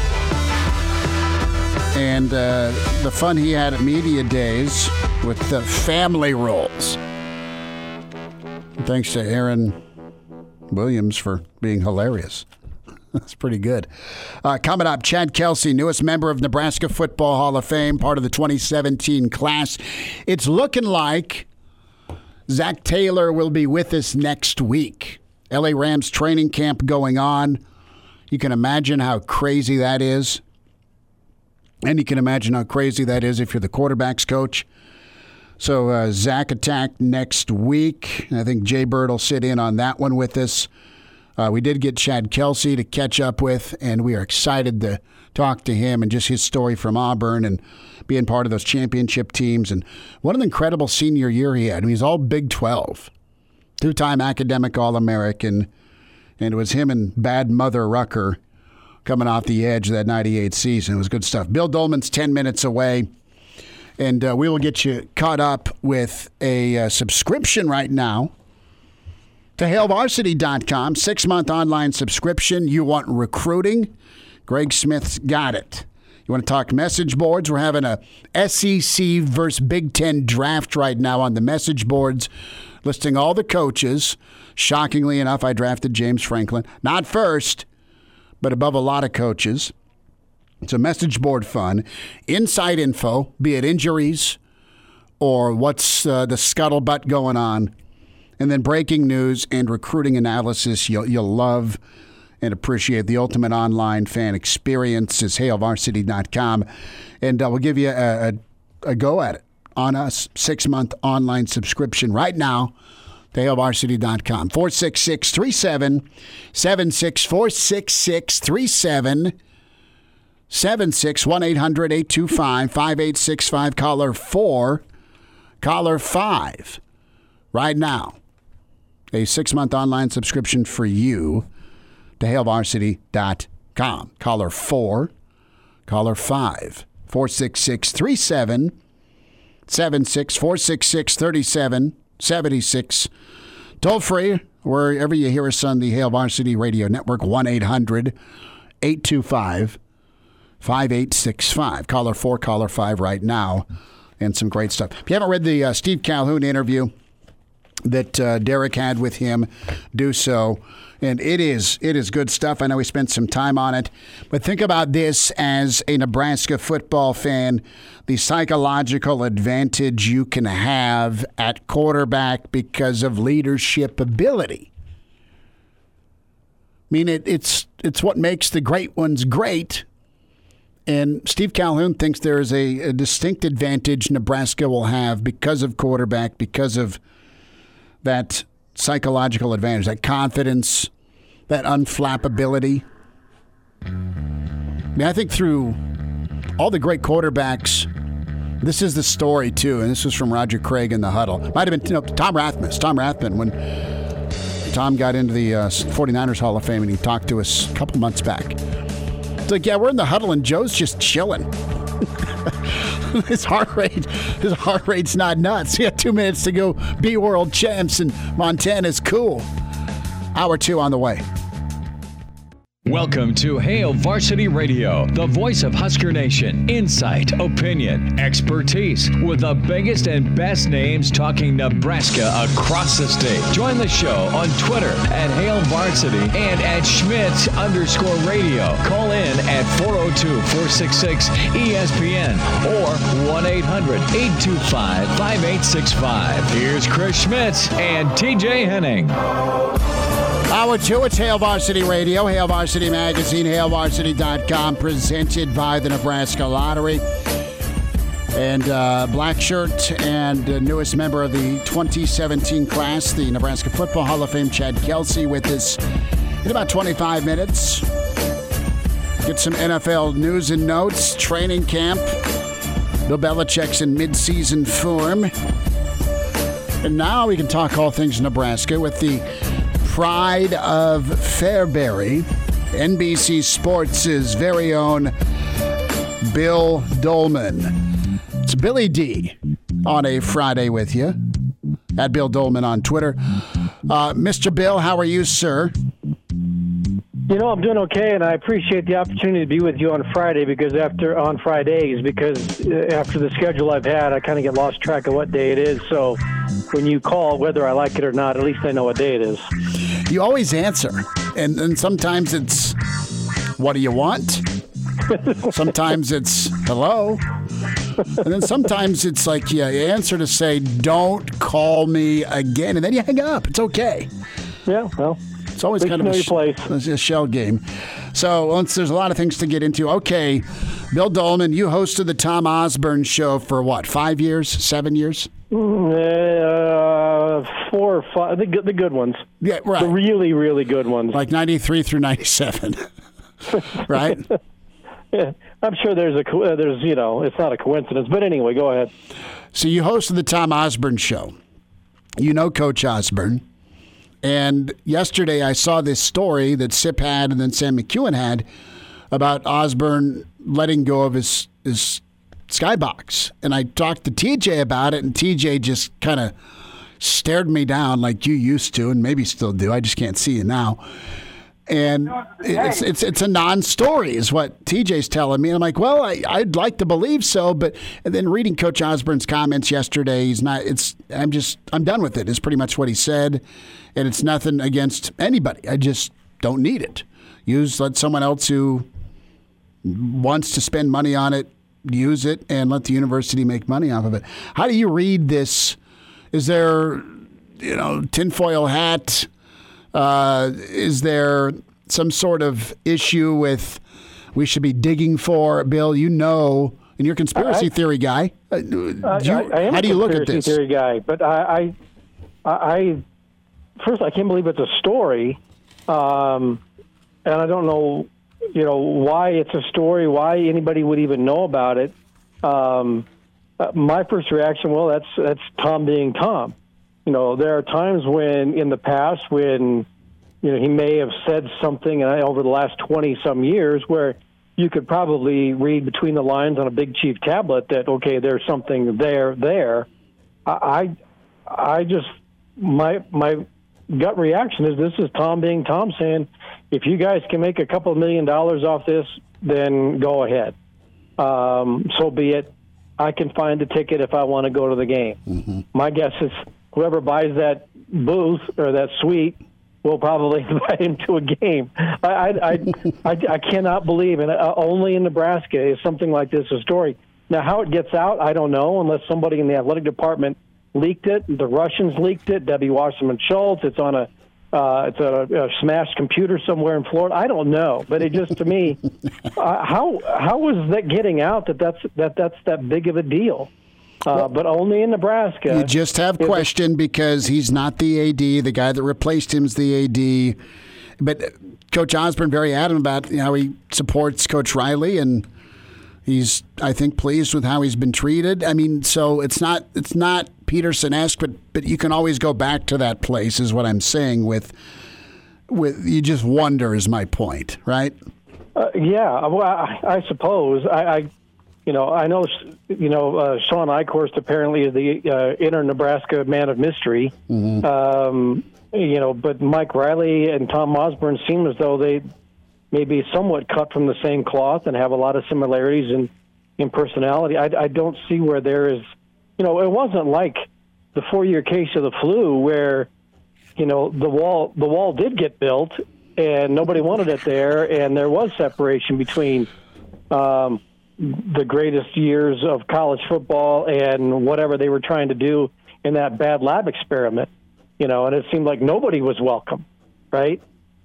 and uh, the fun he had at Media Days with the family roles. And thanks to Aaron Williams for being hilarious. That's pretty good. Uh, coming up, Chad Kelsey, newest member of Nebraska Football Hall of Fame, part of the twenty seventeen class. It's looking like Zach Taylor will be with us next week. L A Rams training camp going on. You can imagine how crazy that is. And you can imagine how crazy that is if you're the quarterback's coach. So uh, Zach attack next week. I think Jay Bird will sit in on that one with us. Uh, we did get Chad Kelsey to catch up with, and we are excited to talk to him and just his story from Auburn and being part of those championship teams. And what an incredible senior year he had. I mean, he's all Big twelve. Two-time academic All-American. And it was him and Bad Mother Rucker coming off the edge of that ninety-eight season. It was good stuff. Bill Dolman's ten minutes away. And uh, we will get you caught up with a uh, subscription right now to Hail Varsity dot com. Six-month online subscription. You want recruiting? Greg Smith's got it. You want to talk message boards? We're having a S E C versus Big Ten draft right now on the message boards, listing all the coaches. Shockingly enough, I drafted James Franklin. Not first, but above a lot of coaches. It's a message board fun. Inside info, be it injuries or what's uh, the scuttlebutt going on. And then breaking news and recruiting analysis you'll, you'll love and appreciate. The ultimate online fan experience is Hail Varsity dot com. And uh, we'll give you a, a, a go at it on us. Six-month online subscription right now to Hail Varsity dot com. four six six, three seven seven six, four six six, three seven seven six, one eight hundred, eight two five, five eight six five. Caller four. Caller five. Right now. A six-month online subscription for you to Hail Varsity dot com. Caller four. Caller five. four six six, three seven seven six, four six six, three seven seven six. Toll free, wherever you hear us on the Hail Varsity Radio Network, one eight hundred, eight two five, five eight six five. Caller four, caller five right now. And some great stuff. If you haven't read the uh, Steve Calhoun interview that uh, Derek had with him, do so. And it is it is good stuff. I know we spent some time on it. But think about this as a Nebraska football fan, the psychological advantage you can have at quarterback because of leadership ability. I mean, it, it's it's what makes the great ones great. And Steve Calhoun thinks there is a, a distinct advantage Nebraska will have because of quarterback, because of that psychological advantage, that confidence, that unflappability. I mean, I think through all the great quarterbacks, this is the story, too, and this was from Roger Craig in the huddle. Might have been you know, Tom Rathman. Tom Rathman, when Tom got into the uh, 49ers Hall of Fame, and he talked to us a couple months back. It's like, yeah, we're in the huddle, and Joe's just chilling. His heart rate, his heart rate's not nuts. He had two minutes to go be world champs, and Montana's cool. Hour two on the way. Welcome to Hail Varsity Radio, the voice of Husker Nation. Insight, opinion, expertise, with the biggest and best names talking Nebraska across the state. Join the show on Twitter at Hail Varsity and at Schmidt underscore radio. Call in at four oh two, four six six, E S P N or one eight hundred, eight two five, five eight six five. Here's Chris Schmidt and T J Henning. Hour two, it's Hail Varsity Radio, Hail Varsity Magazine, Hail Varsity dot com, presented by the Nebraska Lottery. And uh, black shirt and uh, newest member of the twenty seventeen class, the Nebraska Football Hall of Fame, Chad Kelsey, with us in about twenty-five minutes. Get some N F L news and notes, training camp. Bill Belichick's in midseason form. And now we can talk all things Nebraska with the pride of Fairbury, N B C Sports' very own Bill Dolman. It's Billy D on a Friday with you. At Bill Dolman on Twitter. Uh, Mister Bill, how are you, sir? You know, I'm doing okay, and I appreciate the opportunity to be with you on Friday because after on Fridays because after the schedule I've had, I kind of get lost track of what day it is. So when you call, whether I like it or not, at least I know what day it is. You always answer, and, and sometimes it's, what do you want? Sometimes it's, hello? And then sometimes it's like, yeah, you answer to say, don't call me again, and then you hang up. It's okay. Yeah, well. It's always kind of a, sh- a shell game. So once there's a lot of things to get into. Okay, Bill Dolman, you hosted the Tom Osborne Show for what, five years, seven years? Uh, four or five, the good, the good ones. Yeah, right. The really, really good ones. Like ninety-three through ninety-seven, right? Yeah, I'm sure there's a, uh, there's you know, it's not a coincidence. But anyway, go ahead. So you hosted the Tom Osborne Show. You know Coach Osborne. And yesterday I saw this story that Sip had and then Sam McEwen had about Osborne letting go of his, his skybox. And I talked to T J about it, and T J just kind of stared me down like you used to, and maybe still do. I just can't see you now. And it's it's it's a non-story is what T J's telling me. And I'm like, well, I, I'd like to believe so, but and then reading Coach Osborne's comments yesterday, he's not. It's I'm just I'm done with it. Is pretty much what he said, and it's nothing against anybody. I just don't need it. Use let someone else who wants to spend money on it use it, and let the university make money off of it. How do you read this? Is there, you know, tinfoil hat? Uh, is there some sort of issue with we should be digging for? Bill, you know, and you're a conspiracy I, theory guy. Uh, you, I, I am how do you look at this? Conspiracy theory guy, but I, I, I, first, I can't believe it's a story, um, and I don't know, you know, why it's a story, why anybody would even know about it. Um, uh, my first reaction, well, that's that's Tom being Tom. You know, there are times when, in the past, when, you know, he may have said something uh, over the last twenty-some years where you could probably read between the lines on a Big Chief tablet that, okay, there's something there, there. I, I just, my my gut reaction is this is Tom being Tom saying, if you guys can make a couple of million dollars off this, then go ahead. Um, so be it. I can find a ticket if I want to go to the game. Mm-hmm. My guess is whoever buys that booth or that suite will probably invite him to a game. I I, I, I, I cannot believe, and uh, only in Nebraska is something like this a story. Now, how it gets out, I don't know, unless somebody in the athletic department leaked it. The Russians leaked it. Debbie Wasserman Schultz. It's on a uh, it's a, a smashed computer somewhere in Florida. I don't know, but it just to me, uh, how how is that getting out that that's that that's that big of a deal? Uh, but only in Nebraska. You just have question because he's not the A D. The guy that replaced him is the A D. But Coach Osborne very adamant about how he supports Coach Riley, and he's, I think, pleased with how he's been treated. I mean, so it's not it's not Peterson-esque, but but you can always go back to that place, is what I'm saying. With with you just wonder is my point, right? Uh, yeah, well, I, I suppose I. I You know, I know, you know, uh, Sean Eichhorst apparently is the uh, inner Nebraska man of mystery. Mm-hmm. Um, you know, but Mike Riley and Tom Osborne seem as though they may be somewhat cut from the same cloth and have a lot of similarities in, in personality. I, I don't see where there is, you know, it wasn't like the four-year case of the flu where, you know, the wall the wall did get built and nobody wanted it there, and there was separation between um, the greatest years of college football and whatever they were trying to do in that bad lab experiment, you know, and it seemed like nobody was welcome, right?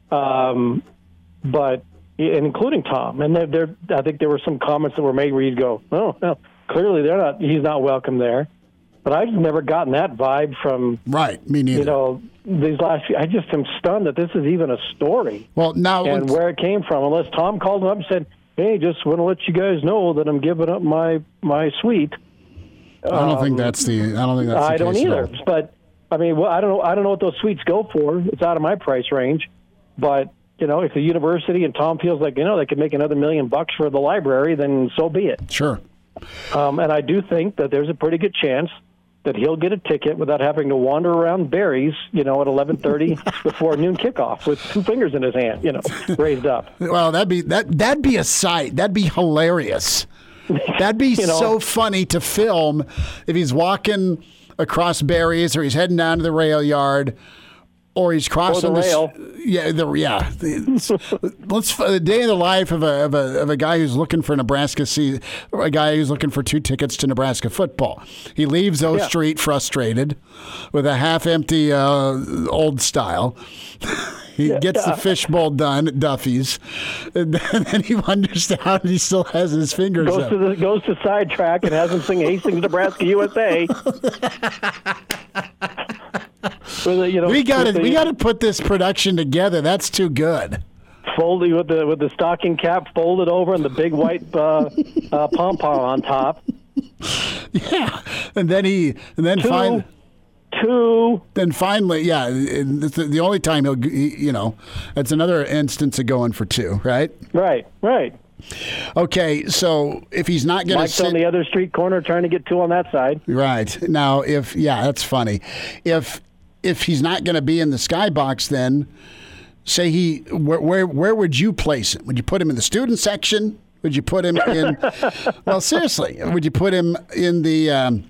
Um, but, and including Tom, and there, there, I think there were some comments that were made where you'd go, oh, no, clearly they're not, he's not welcome there. But I've never gotten that vibe from, right, me neither. You know, these last few, I just am stunned that this is even a story. Well, now, and where it came from, unless Tom called him up and said, hey, just want to let you guys know that I'm giving up my, my suite. I don't um, think that's the. I don't think that's. The I don't case either. But I mean, well, I don't know. I don't know what those suites go for. It's out of my price range. But you know, if the university and Tom feels like you know they could make another million bucks for the library, then so be it. Sure. Um, and I do think that there's a pretty good chance that he'll get a ticket without having to wander around Barry's, you know, at eleven thirty before noon kickoff with two fingers in his hand, you know, raised up. Well, that'd be that that'd be a sight. That'd be hilarious. That'd be you know, so funny to film if he's walking across Barry's or he's heading down to the rail yard. Or he's crossing or the, the rail. Yeah, the yeah. Let's the day in the life of a of a of a guy who's looking for Nebraska see a guy who's looking for two tickets to Nebraska football. He leaves O yeah. Street frustrated with a half empty uh, old style. He yeah, gets yeah. the fishbowl done at Duffy's, and then he wonders how he still has his fingers goes up. To the, goes to sidetrack and has him sing Hastings, Nebraska, U S A. The, you know, we got to we got to put this production together. That's too good. Folded with the with the stocking cap folded over and the big white uh, uh, pom pom on top. Yeah, and then he and then two, find two. Then finally, yeah, it's the only time he'll, you know, it's another instance of going for two, right? Right, right. Okay, so if he's not going to Mike's sit on the other street corner trying to get two on that side. Right. Now, if, yeah, that's funny. If if he's not going to be in the skybox, then say he, where, where where would you place him? Would you put him in the student section? Would you put him in, well, seriously, would you put him in the, um,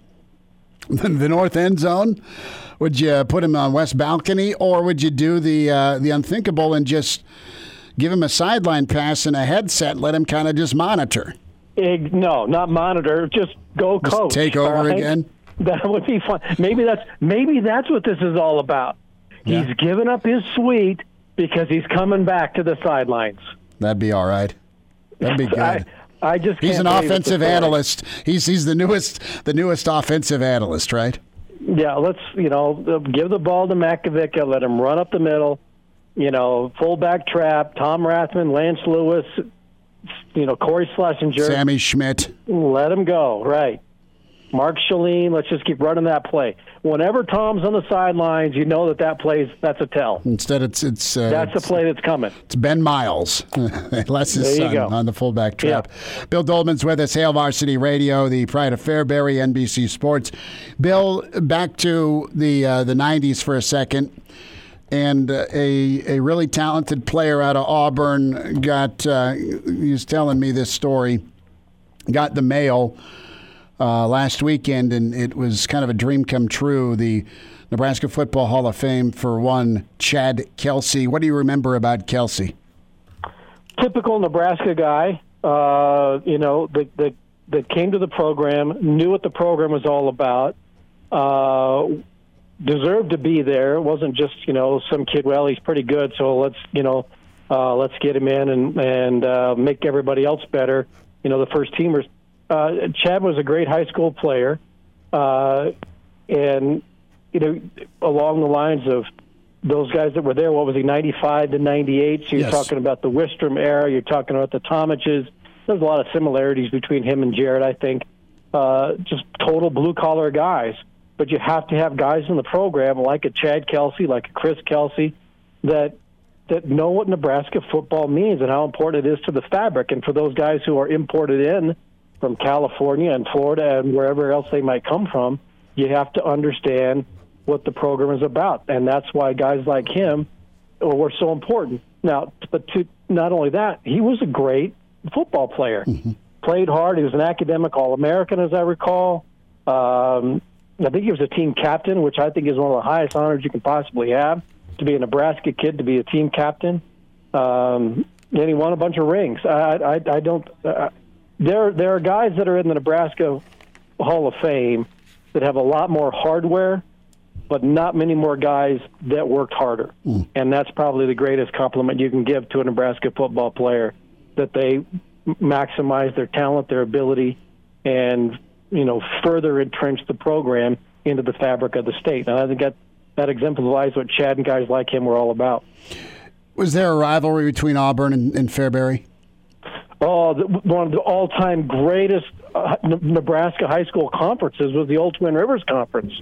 the north end zone? Would you put him on west balcony? Or would you do the uh, the unthinkable and just give him a sideline pass and a headset, let him kind of just monitor? Ig- no, not monitor. Just go Just coach. take over all right? again? That would be fun. Maybe that's maybe that's what this is all about. Yeah. He's given up his suite because he's coming back to the sidelines. That'd be all right. That'd be good. I, I just he's can't an believe it's offensive a story. analyst. He's he's the newest the newest offensive analyst, right? Yeah, let's you know give the ball to Makovica, let him run up the middle. You know, fullback trap, Tom Rathman, Lance Lewis, you know, Corey Schlesinger. Sammy Schmidt. Let him go, right. Mark Shalene, let's just keep running that play. Whenever Tom's on the sidelines, you know that that plays, that's a tell. Instead, it's it's uh, That's the it's, play that's coming. it's Ben Miles, less his There you son go. on the fullback trap. Yeah. Bill Dolman's with us, Hail Varsity Radio, the pride of Fairbury, N B C Sports. Bill, back to the uh, the nineties for a second. And uh, a a really talented player out of Auburn got, uh, he was telling me this story, got the mail uh, last weekend, and it was kind of a dream come true. The Nebraska Football Hall of Fame for one, Chad Kelsey. What do you remember about Kelsey? Typical Nebraska guy, uh, you know, that, that, that came to the program, knew what the program was all about, uh, deserved to be there. It wasn't just, you know, some kid, well, he's pretty good, so let's, you know, uh, let's get him in and, and uh, make everybody else better, you know, the first teamers. Uh, Chad was a great high school player, uh, and, you know, along the lines of those guys that were there, what was he, ninety-five to ninety-eight? So you're Yes. talking about the Wistrom era, you're talking about the Tomiches. There's a lot of similarities between him and Jared, I think. Uh, just total blue-collar guys. But you have to have guys in the program like a Chad Kelsey, like a Chris Kelsey, that that know what Nebraska football means and how important it is to the fabric. And for those guys who are imported in from California and Florida and wherever else they might come from, you have to understand what the program is about. And that's why guys like him were so important. Now, but to, not only that, he was a great football player. Mm-hmm. Played hard. He was an academic All-American, as I recall. Um, I think he was a team captain, which I think is one of the highest honors you can possibly have, to be a Nebraska kid, to be a team captain. Um, and he won a bunch of rings. I, I, I don't. Uh, there, there are guys that are in the Nebraska Hall of Fame that have a lot more hardware, but not many more guys that worked harder. Mm. And that's probably the greatest compliment you can give to a Nebraska football player, that they maximize their talent, their ability, and you know, further entrench the program into the fabric of the state. And I think that, that exemplifies what Chad and guys like him were all about. Was there a rivalry between Auburn and, and Fairbury? Oh, the, one of the all-time greatest uh, Nebraska high school conferences was the Old Twin Rivers Conference.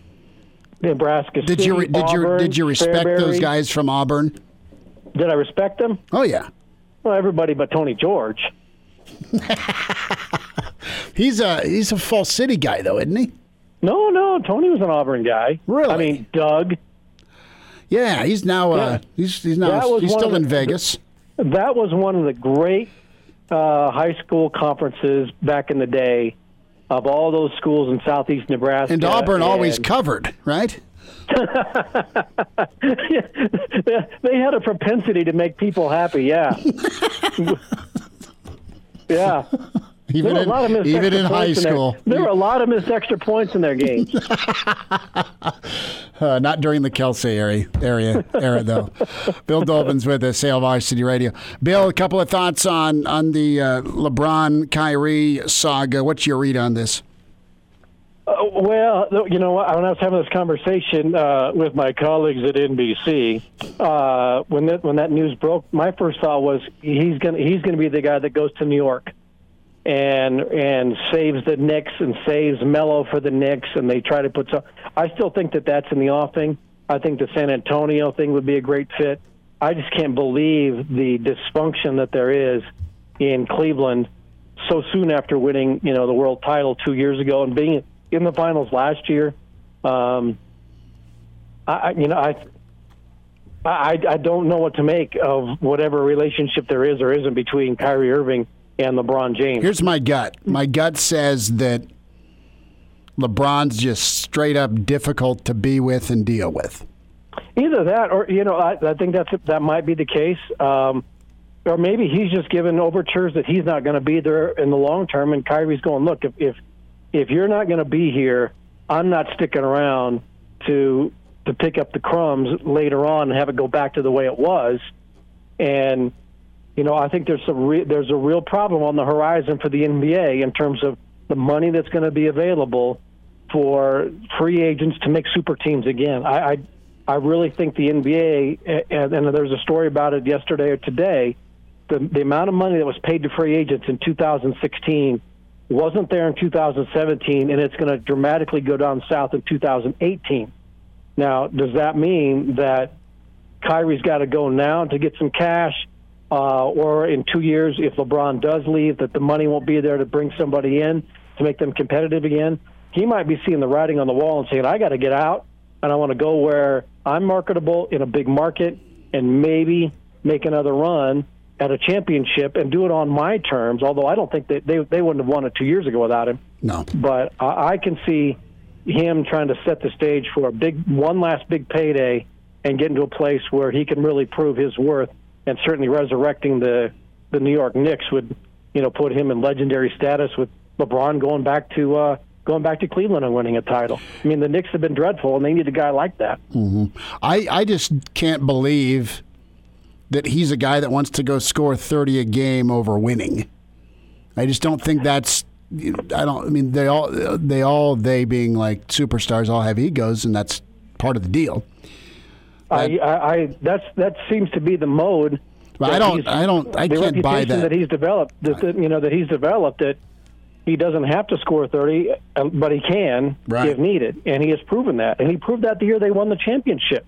Nebraska Did City, you did Auburn, you did you respect Fairbury. those guys from Auburn? Did I respect them? Oh yeah. Well, everybody but Tony George. He's a he's a Fall City guy though, isn't he? No, no, Tony was an Auburn guy. Really? I mean, Doug. Yeah, he's now uh, Yeah. he's he's now That was he's one still of in the- Vegas. That was one of the great uh, high school conferences back in the day of all those schools in southeast Nebraska. And Auburn always and- covered, right? Yeah, they had a propensity to make people happy, yeah. Yeah. Even there were in, a lot of missed even extra in high points their- school. there were a lot of missed extra points in their games. Uh, not during the Kelsey area, area era, though. Bill Dolman's with us, Hail Varsity Radio. Bill, a couple of thoughts on, on the uh, LeBron-Kyrie saga. What's your read on this? Uh, well, you know, when I was having this conversation uh, with my colleagues at N B C, uh, when that when that news broke, my first thought was he's gonna he's gonna be the guy that goes to New York, and and saves the Knicks and saves Melo for the Knicks, and they try to put some. I still think that that's in the offing. I think the San Antonio thing would be a great fit. I just can't believe the dysfunction that there is in Cleveland so soon after winning, you know, the world title two years ago and being in the finals last year. Um, I, you know, I, I, I don't know what to make of whatever relationship there is or isn't between Kyrie Irving and LeBron James. Here's my gut. My gut says that LeBron's just straight up difficult to be with and deal with. Either that, or you know, I, I think that's that might be the case. Um, or maybe he's just given overtures that he's not going to be there in the long term, and Kyrie's going, look, if if, if you're not going to be here, I'm not sticking around to to pick up the crumbs later on and have it go back to the way it was. And you know, I think there's a re- there's a real problem on the horizon for the N B A in terms of the money that's going to be available for free agents to make super teams again. I I, I really think the N B A, and, and there's a story about it yesterday or today, the, the amount of money that was paid to free agents in two thousand sixteen wasn't there in two thousand seventeen, and it's going to dramatically go down south in two thousand eighteen. Now, does that mean that Kyrie's got to go now to get some cash, uh, or in two years, if LeBron does leave, that the money won't be there to bring somebody in to make them competitive again? He might be seeing the writing on the wall and saying, I got to get out, and I want to go where I'm marketable in a big market and maybe make another run at a championship and do it on my terms, although I don't think that they, they wouldn't have won it two years ago without him. No. But I, I can see him trying to set the stage for a big, one last big payday and get into a place where he can really prove his worth, and certainly resurrecting the, the New York Knicks would, you know, put him in legendary status with LeBron going back to uh, going back to Cleveland and winning a title. I mean, the Knicks have been dreadful, and they need a guy like that. Mm-hmm. I, I just can't believe that he's a guy that wants to go score thirty a game over winning. I just don't think that's. I don't. I mean, they all, they all, they being like superstars, all have egos, and that's part of the deal. I, I, I that's that seems to be the mode. But I don't. I don't. I can't buy that. That he's developed. That, that, you know that he's developed that he doesn't have to score thirty, but he can right. if needed, and he has proven that. And he proved that the year they won the championship.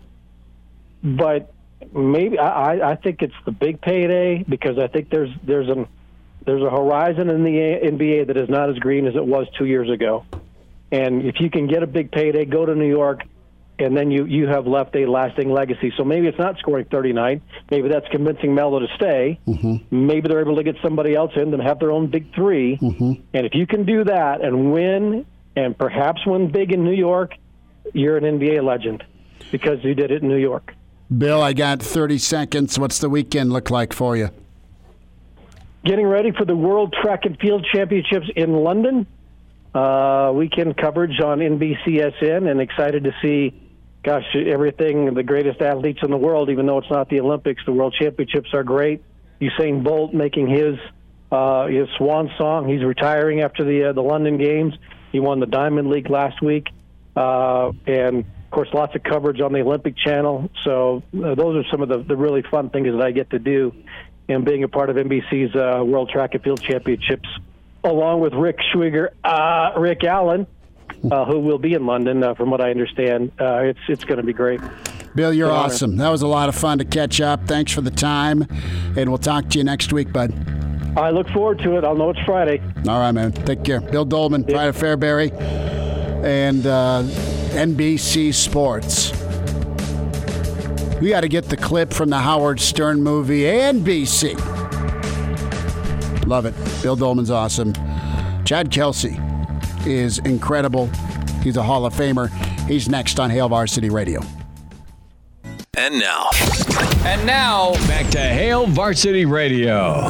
But maybe I, I think it's the big payday, because I think there's there's an there's a horizon in the N B A that is not as green as it was two years ago. And if you can get a big payday, go to New York, and then you, you have left a lasting legacy. So maybe it's not scoring thirty-nine. Maybe that's convincing Melo to stay. Mm-hmm. Maybe they're able to get somebody else in and have their own big three. Mm-hmm. And if you can do that and win, and perhaps win big in New York, you're an N B A legend because you did it in New York. Bill, I got thirty seconds. What's the weekend look like for you? Getting ready for the World Track and Field Championships in London. Uh, weekend coverage on N B C S N, and excited to see, gosh, everything, the greatest athletes in the world, even though it's not the Olympics. The World Championships are great. Usain Bolt making his uh, his swan song. He's retiring after the uh, the London Games. He won the Diamond League last week. Uh, and, of course, lots of coverage on the Olympic Channel. So uh, those are some of the, the really fun things that I get to do in being a part of N B C's uh, World Track and Field Championships, along with Rick Schwieger, uh, Rick Allen, uh, who will be in London, uh, from what I understand. Uh, it's it's going to be great. Bill, you're awesome. That was a lot of fun to catch up. Thanks for the time, and we'll talk to you next week, bud. I look forward to it. I'll know it's Friday. All right, man. Take care. Bill Dolman, yeah. Pride of Fairbury, and uh, N B C Sports. We got to get the clip from the Howard Stern movie, N B C. Love it. Bill Dolman's awesome. Chad Kelsey is incredible. He's a Hall of Famer. He's next on Hail Varsity Radio. And now. And now, back to Hail Varsity Radio.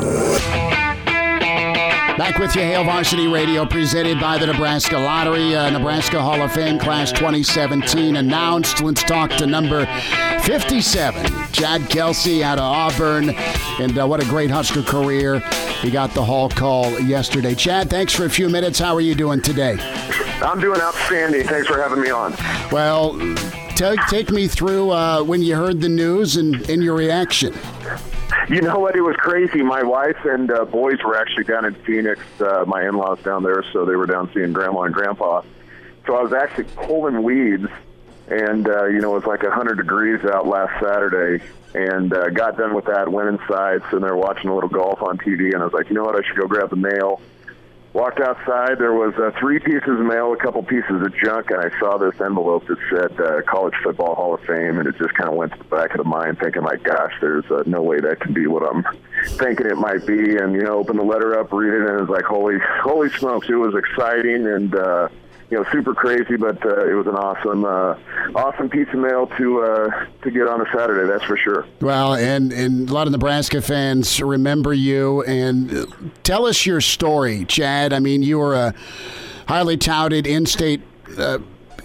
Back with you, Hail Varsity Radio, presented by the Nebraska Lottery. Uh, Nebraska Hall of Fame Class twenty seventeen announced. Let's talk to number fifty-seven, Chad Kelsey out of Auburn. And uh, what a great Husker career. He got the Hall call yesterday. Chad, thanks for a few minutes. How are you doing today? I'm doing outstanding. Thanks for having me on. Well, t- take me through uh, when you heard the news and, and your reaction. You know what? It was crazy. My wife and uh, boys were actually down in Phoenix. Uh, my in-laws down there, so they were down seeing Grandma and Grandpa. So I was actually pulling weeds, and, uh, you know, it was like one hundred degrees out last Saturday, and uh, got done with that, went inside, sitting there watching a little golf on T V, and I was like, you know what, I should go grab the mail. Walked outside, there was uh, three pieces of mail, a couple pieces of junk, and I saw this envelope that said uh, College Football Hall of Fame, and it just kind of went to the back of the mind, thinking, like, gosh, there's uh, no way that can be what I'm thinking it might be. And, you know, open the letter up, read it, and it was like, holy, holy smokes, it was exciting and, uh, you know, super crazy, but uh, it was an awesome, uh, awesome piece of mail to uh, to get on a Saturday. That's for sure. Well, and, and a lot of Nebraska fans remember you. And tell us your story, Chad. I mean, you were a highly touted in-state uh,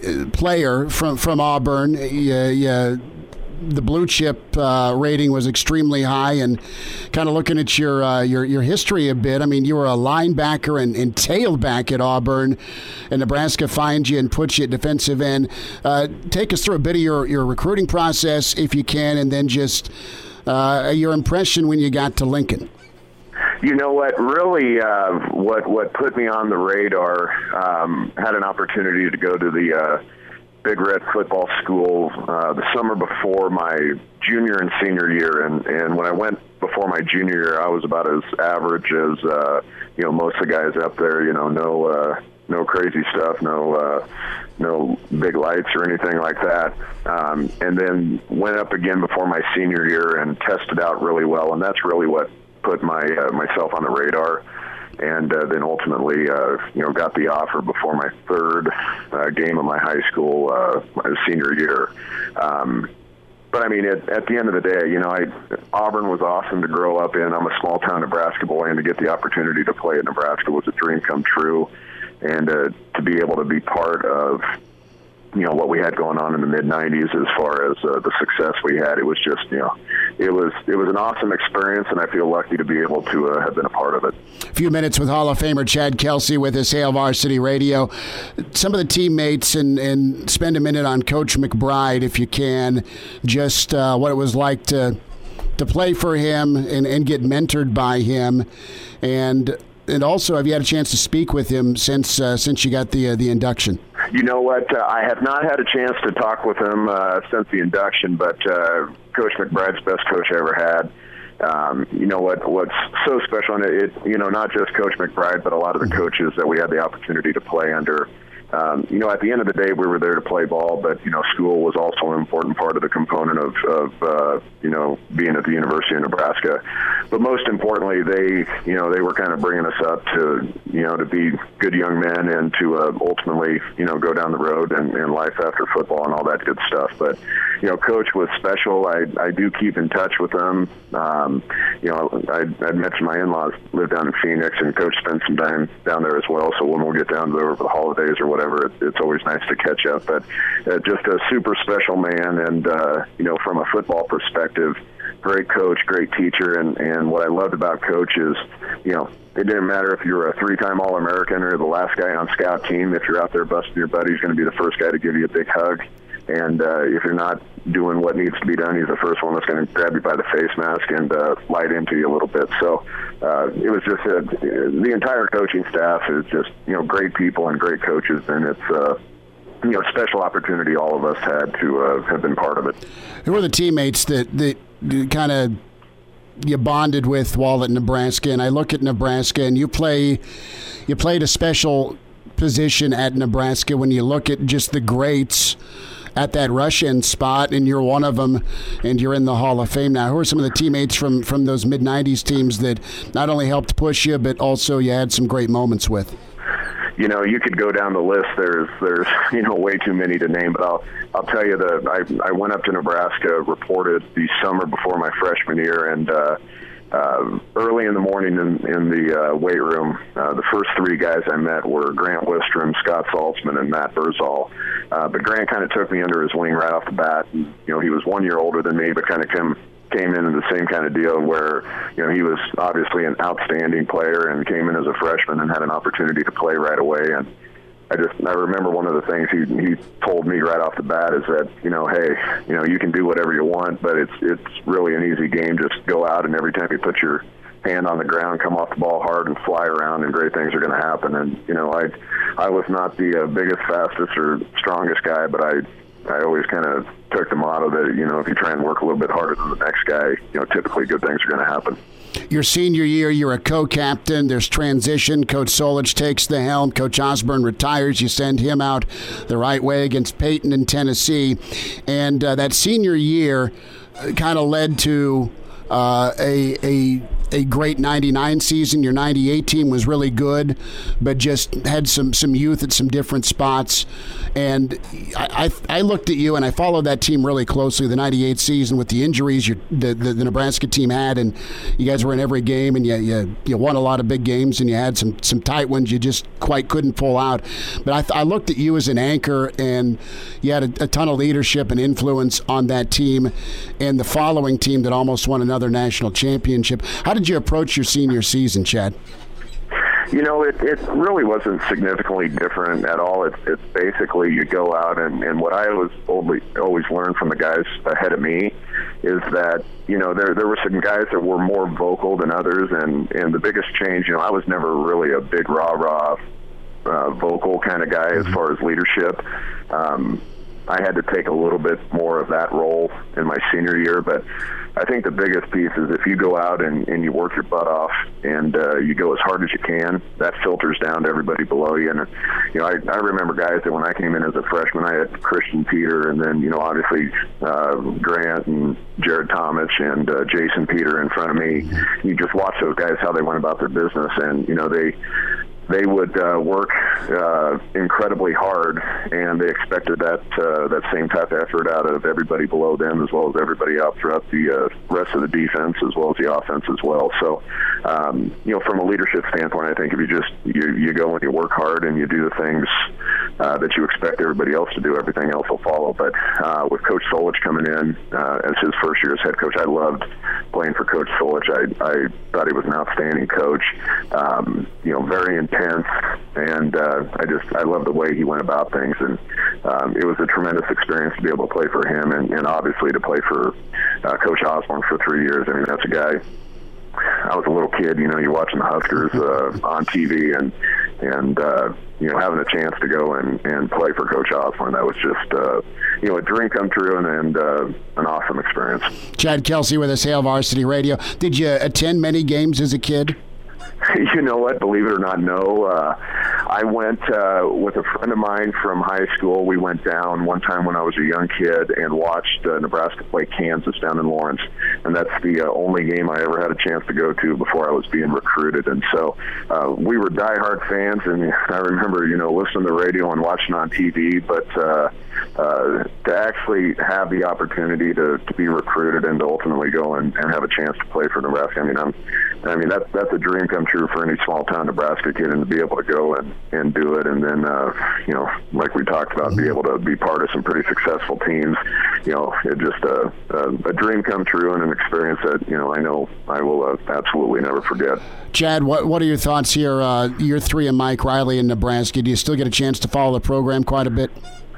player from from Auburn. You, you, the blue chip uh, rating was extremely high, and kind of looking at your uh, your your history a bit. I mean, you were a linebacker and, and tailback at Auburn, and Nebraska finds you and puts you at defensive end. Uh, take us through a bit of your, your recruiting process, if you can, and then just uh, your impression when you got to Lincoln. You know what? Really, uh, what what put me on the radar? Um, had an opportunity to go to the Uh, Big Red football school uh, the summer before my junior and senior year, and, and when I went before my junior year, I was about as average as uh, you know most of the guys up there. You know, no uh, no crazy stuff, no uh, no big lights or anything like that. Um, and then went up again before my senior year and tested out really well, and that's really what put my uh, myself on the radar. And uh, then ultimately, uh, you know, got the offer before my third uh, game of my high school, uh, my senior year. Um, but I mean, at, at the end of the day, you know, I, Auburn was awesome to grow up in. I'm a small town Nebraska boy, and to get the opportunity to play at Nebraska was a dream come true. And uh, to be able to be part of, you know, what we had going on in the mid nineties as far as uh, the success we had, it was just, you know, it was it was an awesome experience, and I feel lucky to be able to uh, have been a part of it. A few minutes with Hall of Famer Chad Kelsey with us, Hail Varsity Radio. Some of the teammates, and, and spend a minute on Coach McBride, if you can, just uh, what it was like to to play for him and, and get mentored by him, and and also have you had a chance to speak with him since uh, since you got the uh, the induction? You know what? Uh, I have not had a chance to talk with him uh, since the induction, but uh, Coach McBride's best coach I ever had. Um, you know what? What's so special in it, it? You know, not just Coach McBride, but a lot of the coaches that we had the opportunity to play under. Um, you know, at the end of the day, we were there to play ball, but, you know, school was also an important part of the component of, of uh, you know, being at the University of Nebraska. But most importantly, they, you know, they were kind of bringing us up to, you know, to be good young men and to uh, ultimately, you know, go down the road and, and life after football and all that good stuff. But, you know, Coach was special. I, I do keep in touch with him. Um, you know, I, I'd mentioned my in-laws live down in Phoenix, and Coach spent some time down there as well. So when we'll get down there over the holidays or whatever, it, it's always nice to catch up. But uh, just a super special man, and, uh, you know, from a football perspective, great coach, great teacher. And, and what I loved about Coach is, you know, it didn't matter if you're a three-time All-American or the last guy on scout team. If you're out there busting your butt, he's going to be the first guy to give you a big hug. And uh, if you're not doing what needs to be done, he's the first one that's going to grab you by the face mask and uh, light into you a little bit. So uh, it was just a, the entire coaching staff is just, you know, great people and great coaches, and it's uh, you know, special opportunity all of us had to uh, have been part of it. Who were the teammates that, that kind of you bonded with while at Nebraska? And I look at Nebraska, and you play, you played a special position at Nebraska when you look at just the greats at that rush-in spot, and you're one of them, and you're in the Hall of Fame now. Who are some of the teammates from, from those mid nineties teams that not only helped push you, but also you had some great moments with? You know, you could go down the list. There's, there's, you know, way too many to name. But I'll, I'll tell you that I, I went up to Nebraska, reported the summer before my freshman year, and uh, uh, early in the morning in, in the uh, weight room, uh, the first three guys I met were Grant Wistrom, Scott Saltzman, and Matt Berzal. Uh, but Grant kind of took me under his wing right off the bat. And, you know, he was one year older than me, but kind of came came in in the same kind of deal where, you know, he was obviously an outstanding player and came in as a freshman and had an opportunity to play right away. And I just I remember one of the things he he told me right off the bat is that, you know, hey, you know, you can do whatever you want, but it's it's really an easy game. Just go out, and every time you put your hand on the ground, come off the ball hard and fly around, and great things are going to happen. And you know, I I was not the uh, biggest, fastest, or strongest guy, but I I always kind of took the motto that, you know, if you try and work a little bit harder than the next guy, you know, typically good things are going to happen. Your senior year, you're a co-captain. There's transition. Coach Solich takes the helm. Coach Osborne retires. You send him out the right way against Peyton in Tennessee. And uh, that senior year kind of led to uh, a a a great ninety-nine season. Your ninety-eight team was really good, but just had some, some youth at some different spots. And I, I I looked at you, and I followed that team really closely, the ninety-eight season, with the injuries your, the, the the Nebraska team had, and you guys were in every game, and you, you you won a lot of big games, and you had some, some tight ones you just quite couldn't pull out. But I, th- I looked at you as an anchor, and you had a, a ton of leadership and influence on that team and the following team that almost won another national championship. How did you approach your senior season, Chad? You know, it, it really wasn't significantly different at all. It's, it's basically you go out, and, and what I always, always always learned from the guys ahead of me is that, you know, there there were some guys that were more vocal than others, and, and the biggest change, you know, I was never really a big rah-rah uh, vocal kind of guy as far as leadership. Um, I had to take a little bit more of that role in my senior year, but I think the biggest piece is if you go out and, and you work your butt off and uh, you go as hard as you can, that filters down to everybody below you. And, you know, I, I remember guys that when I came in as a freshman, I had Christian Peter, and then, you know, obviously uh, Grant and Jared Thomas and uh, Jason Peter in front of me. You just watch those guys, how they went about their business, and, you know, they they would uh, work uh, incredibly hard, and they expected that uh, that same type of effort out of everybody below them as well as everybody out throughout the uh, rest of the defense as well as the offense as well. So, um, you know, from a leadership standpoint, I think if you just you, you go and you work hard and you do the things uh, that you expect everybody else to do, everything else will follow. But uh, with Coach Solich coming in uh, as his first year as head coach, I loved playing for Coach Solich. I, I thought he was an outstanding coach, um, you know, very intense. And uh, I just I love the way he went about things, and um, it was a tremendous experience to be able to play for him, and, and obviously to play for uh, Coach Osborne for three years. I mean, that's a guy. I was a little kid, you know, you're watching the Huskers uh, on T V, and and uh, you know, having a chance to go and, and play for Coach Osborne, that was just uh, you know, a dream come true, and, and uh, an awesome experience. Chad Kelsey with us, Hail Varsity Radio. Did you attend many games as a kid? You know what? Believe it or not, no. Uh, I went uh, with a friend of mine from high school. We went down one time when I was a young kid and watched uh, Nebraska play Kansas down in Lawrence, and that's the uh, only game I ever had a chance to go to before I was being recruited. And so uh, we were diehard fans, and I remember, you know, listening to the radio and watching on T V, but uh, uh, to actually have the opportunity to, to be recruited and to ultimately go and, and have a chance to play for Nebraska, I mean, I'm, I mean that, that's a dream come true for any small-town Nebraska kid, and to be able to go and, and do it, and then, uh, you know, like we talked about, be able to be part of some pretty successful teams, you know, it just uh, a, a dream come true and an experience that, you know, I know I will uh, absolutely never forget. Chad, what what are your thoughts here, uh, year three of Mike Riley in Nebraska? Do you still get a chance to follow the program quite a bit?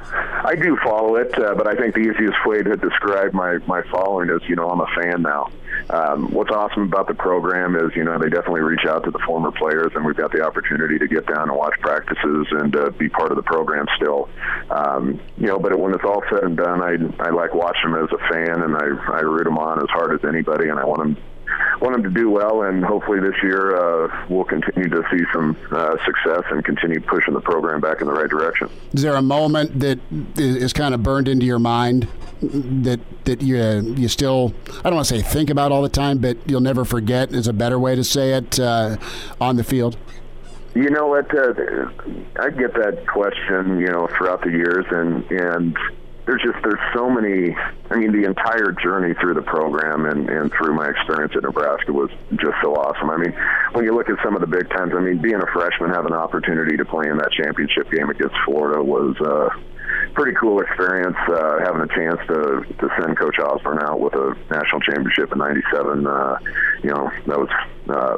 I do follow it, uh, but I think the easiest way to describe my, my following is, you know, I'm a fan now. Um, what's awesome about the program is, you know, they definitely reach out to the former players, and we've got the opportunity to get down and watch practices and uh, be part of the program still. Um, you know, but when it's all said and done, I, I like watching them as a fan, and I, I root them on as hard as anybody, and I want them want them to do well, and hopefully this year uh, we'll continue to see some uh, success and continue pushing the program back in the right direction. Is there a moment that is kind of burned into your mind that that you uh, you still, I don't want to say think about all the time, but you'll never forget is a better way to say it uh, on the field? You know what? Uh, I get that question, you know, throughout the years, and and. There's just, there's so many, I mean, the entire journey through the program and, and through my experience at Nebraska was just so awesome. I mean, when you look at some of the big times, I mean, being a freshman, having an opportunity to play in that championship game against Florida was a pretty cool experience. Uh, having a chance to, to send Coach Osborne out with a national championship in ninety-seven, uh, you know, that was uh,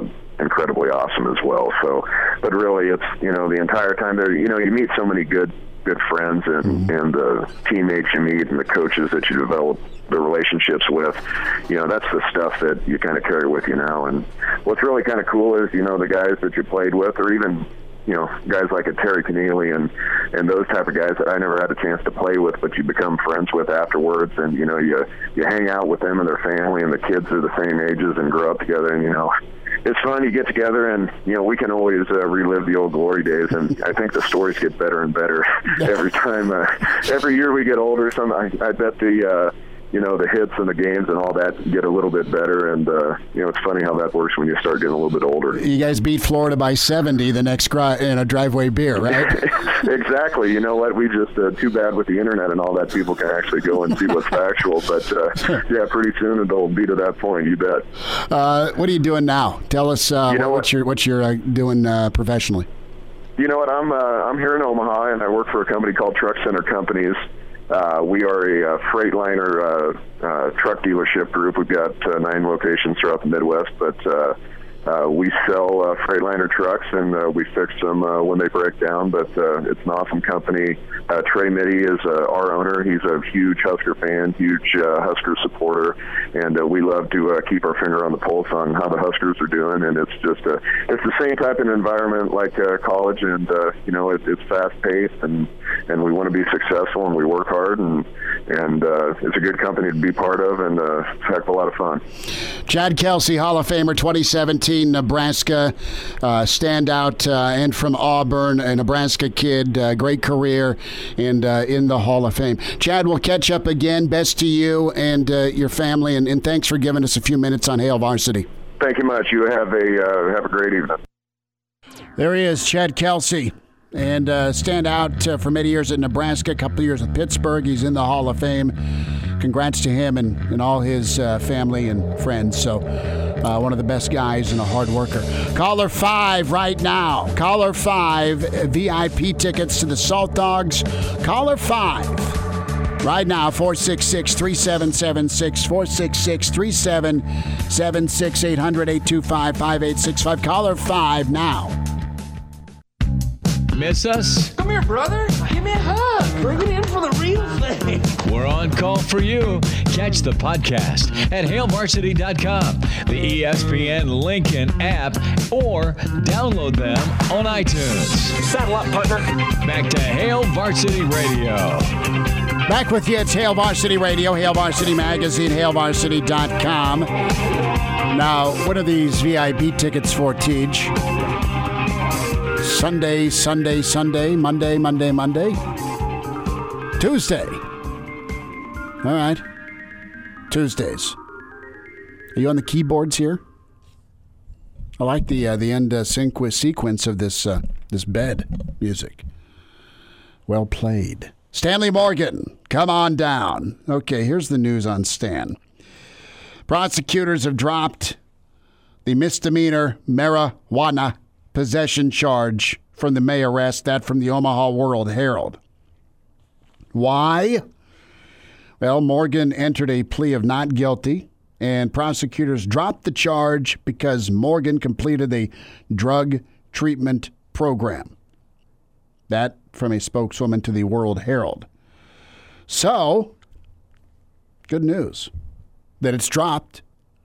incredibly awesome as well. So, but really, it's you know the entire time there, you know, you meet so many good good friends and mm-hmm. and the teammates you meet and the coaches that you develop the relationships with. You know, that's the stuff that you kind of carry with you now. And what's really kind of cool is, you know, the guys that you played with, or even, you know, guys like a Terry Connealy and, and those type of guys that I never had a chance to play with, but you become friends with afterwards. And, you know, you, you hang out with them and their family, and the kids are the same ages and grow up together. And, you know, it's fun. You get together, and, you know, we can always uh, relive the old glory days. And I think the stories get better and better every time. Uh, every year we get older. Some, I, I bet the, uh, you know, the hits and the games and all that get a little bit better. And, uh, you know, it's funny how that works when you start getting a little bit older. You guys beat Florida by seventy the next gri- in a driveway beer, right? Exactly. You know what? We just, uh, too bad with the internet and all that, people can actually go and see what's factual. But, uh, yeah, pretty soon it'll be to that point, you bet. Uh, what are you doing now? Tell us uh, you know what, what you're, what you're uh, doing uh, professionally. You know what? I'm, uh, I'm here in Omaha, and I work for a company called Truck Center Companies. Uh, we are a, a Freightliner uh, uh, truck dealership group. We've got uh, nine locations throughout the Midwest, but uh, uh, we sell uh, Freightliner trucks, and uh, we fix them uh, when they break down. But uh, it's an awesome company. Uh, Trey Mitty is uh, our owner. He's a huge Husker fan, huge uh, Husker supporter, and uh, we love to uh, keep our finger on the pulse on how the Huskers are doing. And it's just a, it's the same type of environment like uh, college, and uh, you know, it, it's fast paced, and and we want to be successful, and we work hard, and and uh, it's a good company to be part of, and uh, it's a heck of a lot of fun. Chad Kelsey, Hall of Famer, twenty seventeen Nebraska uh, standout, uh, and from Auburn, a Nebraska kid, uh, great career, and uh, in the Hall of Fame. Chad, we'll catch up again. Best to you and uh, your family, and, and thanks for giving us a few minutes on Hail Varsity. Thank you much. You have a uh, have a great evening. There he is, Chad Kelsey. And uh, stand out uh, for many years at Nebraska, a couple of years at Pittsburgh. He's in the Hall of Fame. Congrats to him and, and all his uh, family and friends. So uh, one of the best guys and a hard worker. Caller five right now. Caller five, V I P tickets to the Salt Dogs. Caller five right now, four six six, three seven seven six, four six six, three seven seven six, eight hundred, eight two five, five eight six five. Caller five now. Miss us? Come here, brother. Give me a hug. Bring it in for the real thing. We're on call for you. Catch the podcast at hail varsity dot com, the E S P N Lincoln app, or download them on iTunes. Saddle up, partner. Back to Hail Varsity Radio. Back with you. It's Hail Varsity Radio, Hail Varsity Magazine, hail varsity dot com. Now, what are these V I P tickets for, Teej? Sunday, Sunday, Sunday, Monday, Monday, Monday, Tuesday. All right. Tuesdays. Are you on the keyboards here? I like the uh, the end uh, sequ- sequence of this uh, this bed music. Well played. Stanley Morgan, come on down. Okay, here's the news on Stan. Prosecutors have dropped the misdemeanor marijuana possession charge from the May arrest, that from the Omaha World Herald. Why? Well, Morgan entered a plea of not guilty, and prosecutors dropped the charge because Morgan completed a drug treatment program. That from a spokeswoman to the World Herald. So, good news that it's dropped,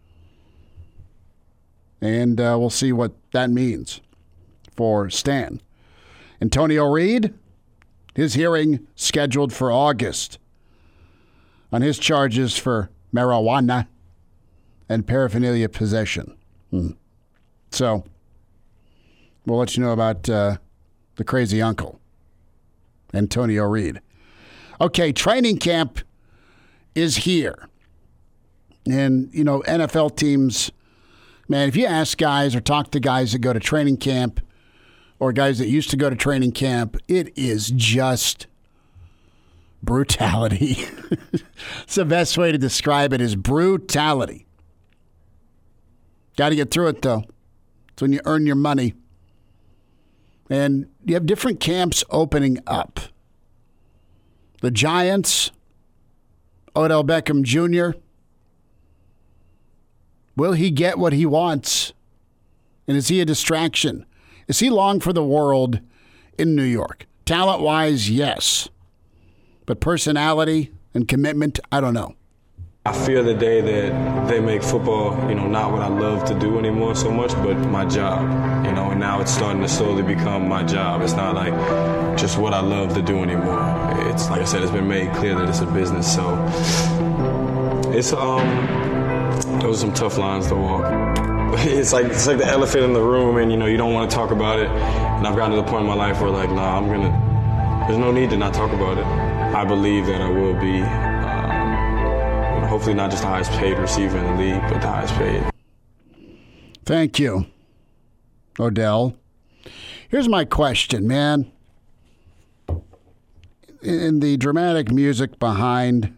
and uh, we'll see what that means for Stan. Antonio Reed, his hearing scheduled for August on his charges for marijuana and paraphernalia possession. Hmm. So, we'll let you know about uh, the crazy uncle, Antonio Reed. Okay, training camp is here. And, you know, N F L teams, man, if you ask guys or talk to guys that go to training camp, or guys that used to go to training camp, it is just brutality. It's the best way to describe it, is brutality. Got to get through it, though. It's when you earn your money. And you have different camps opening up. The Giants, Odell Beckham Junior, will he get what he wants And is he a distraction? Is he long for the world in New York? Talent-wise, yes. But personality and commitment, I don't know. I fear the day that they make football, you know, not what I love to do anymore so much, but my job, you know, and now it's starting to slowly become my job. It's not like just what I love to do anymore. It's, like I said, it's been made clear that it's a business, so it's, um, those are some tough lines to walk. It's like it's like the elephant in the room, and you know you don't want to talk about it. And I've gotten to the point in my life where like, nah, I'm gonna. There's no need to not talk about it. I believe that I will be, um, you know, hopefully not just the highest paid receiver in the league, but the highest paid. Thank you, Odell. Here's my question, man. And the dramatic music behind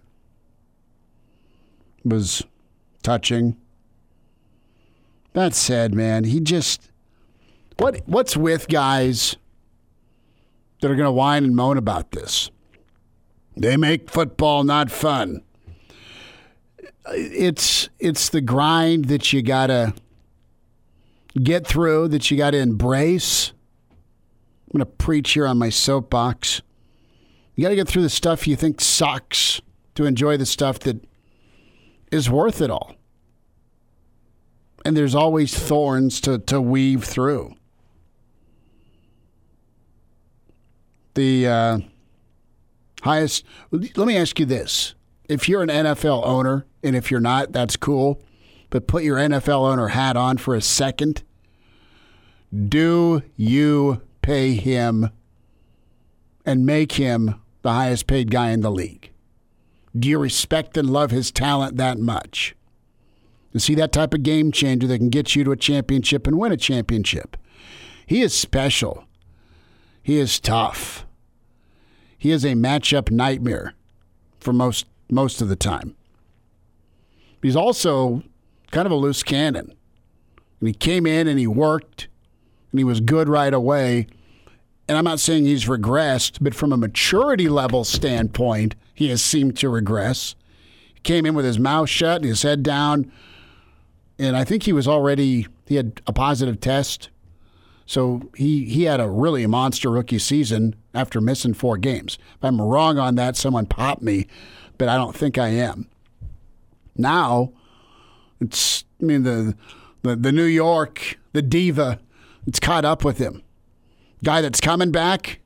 was touching. That said, man, he just what what's with guys that are going to whine and moan about this? They make football not fun. It's it's the grind that you got to get through, that you got to embrace. I'm going to preach here on my soapbox. You got to get through the stuff you think sucks to enjoy the stuff that is worth it all. And there's always thorns to, to weave through. The uh, highest, let me ask you this. If you're an N F L owner, and if you're not, that's cool, but put your N F L owner hat on for a second. Do you pay him and make him the highest paid guy in the league? Do you respect and love his talent that much? You see that type of game changer that can get you to a championship and win a championship. He is special. He is tough. He is a matchup nightmare for most most of the time. He's also kind of a loose cannon. And he came in and he worked and he was good right away. And I'm not saying he's regressed, but from a maturity level standpoint, he has seemed to regress. He came in with his mouth shut and his head down. And I think he was already, he had a positive test. So he, he had a really monster rookie season after missing four games. If I'm wrong on that, someone pop me, but I don't think I am. Now, it's, I mean, the, the, the New York, the diva, it's caught up with him. Guy that's coming back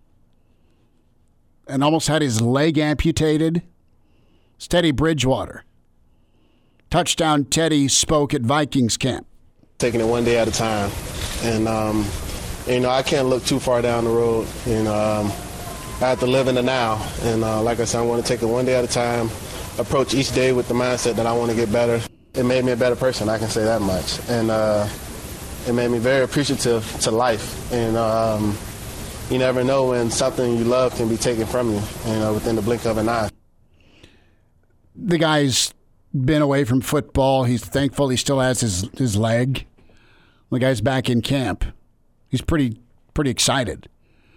and almost had his leg amputated. It's Teddy Bridgewater. Touchdown Teddy spoke at Vikings camp. Taking it one day at a time. And, um, you know, I can't look too far down the road. You know, um, I have to live in the now. And uh, like I said, I want to take it one day at a time, approach each day with the mindset that I want to get better. It made me a better person, I can say that much. And uh, it made me very appreciative to life. And um, you never know when something you love can be taken from you, you know, within the blink of an eye. The guy's been away from football. He's thankful he still has his, his leg. The guy's back in camp. He's pretty pretty excited.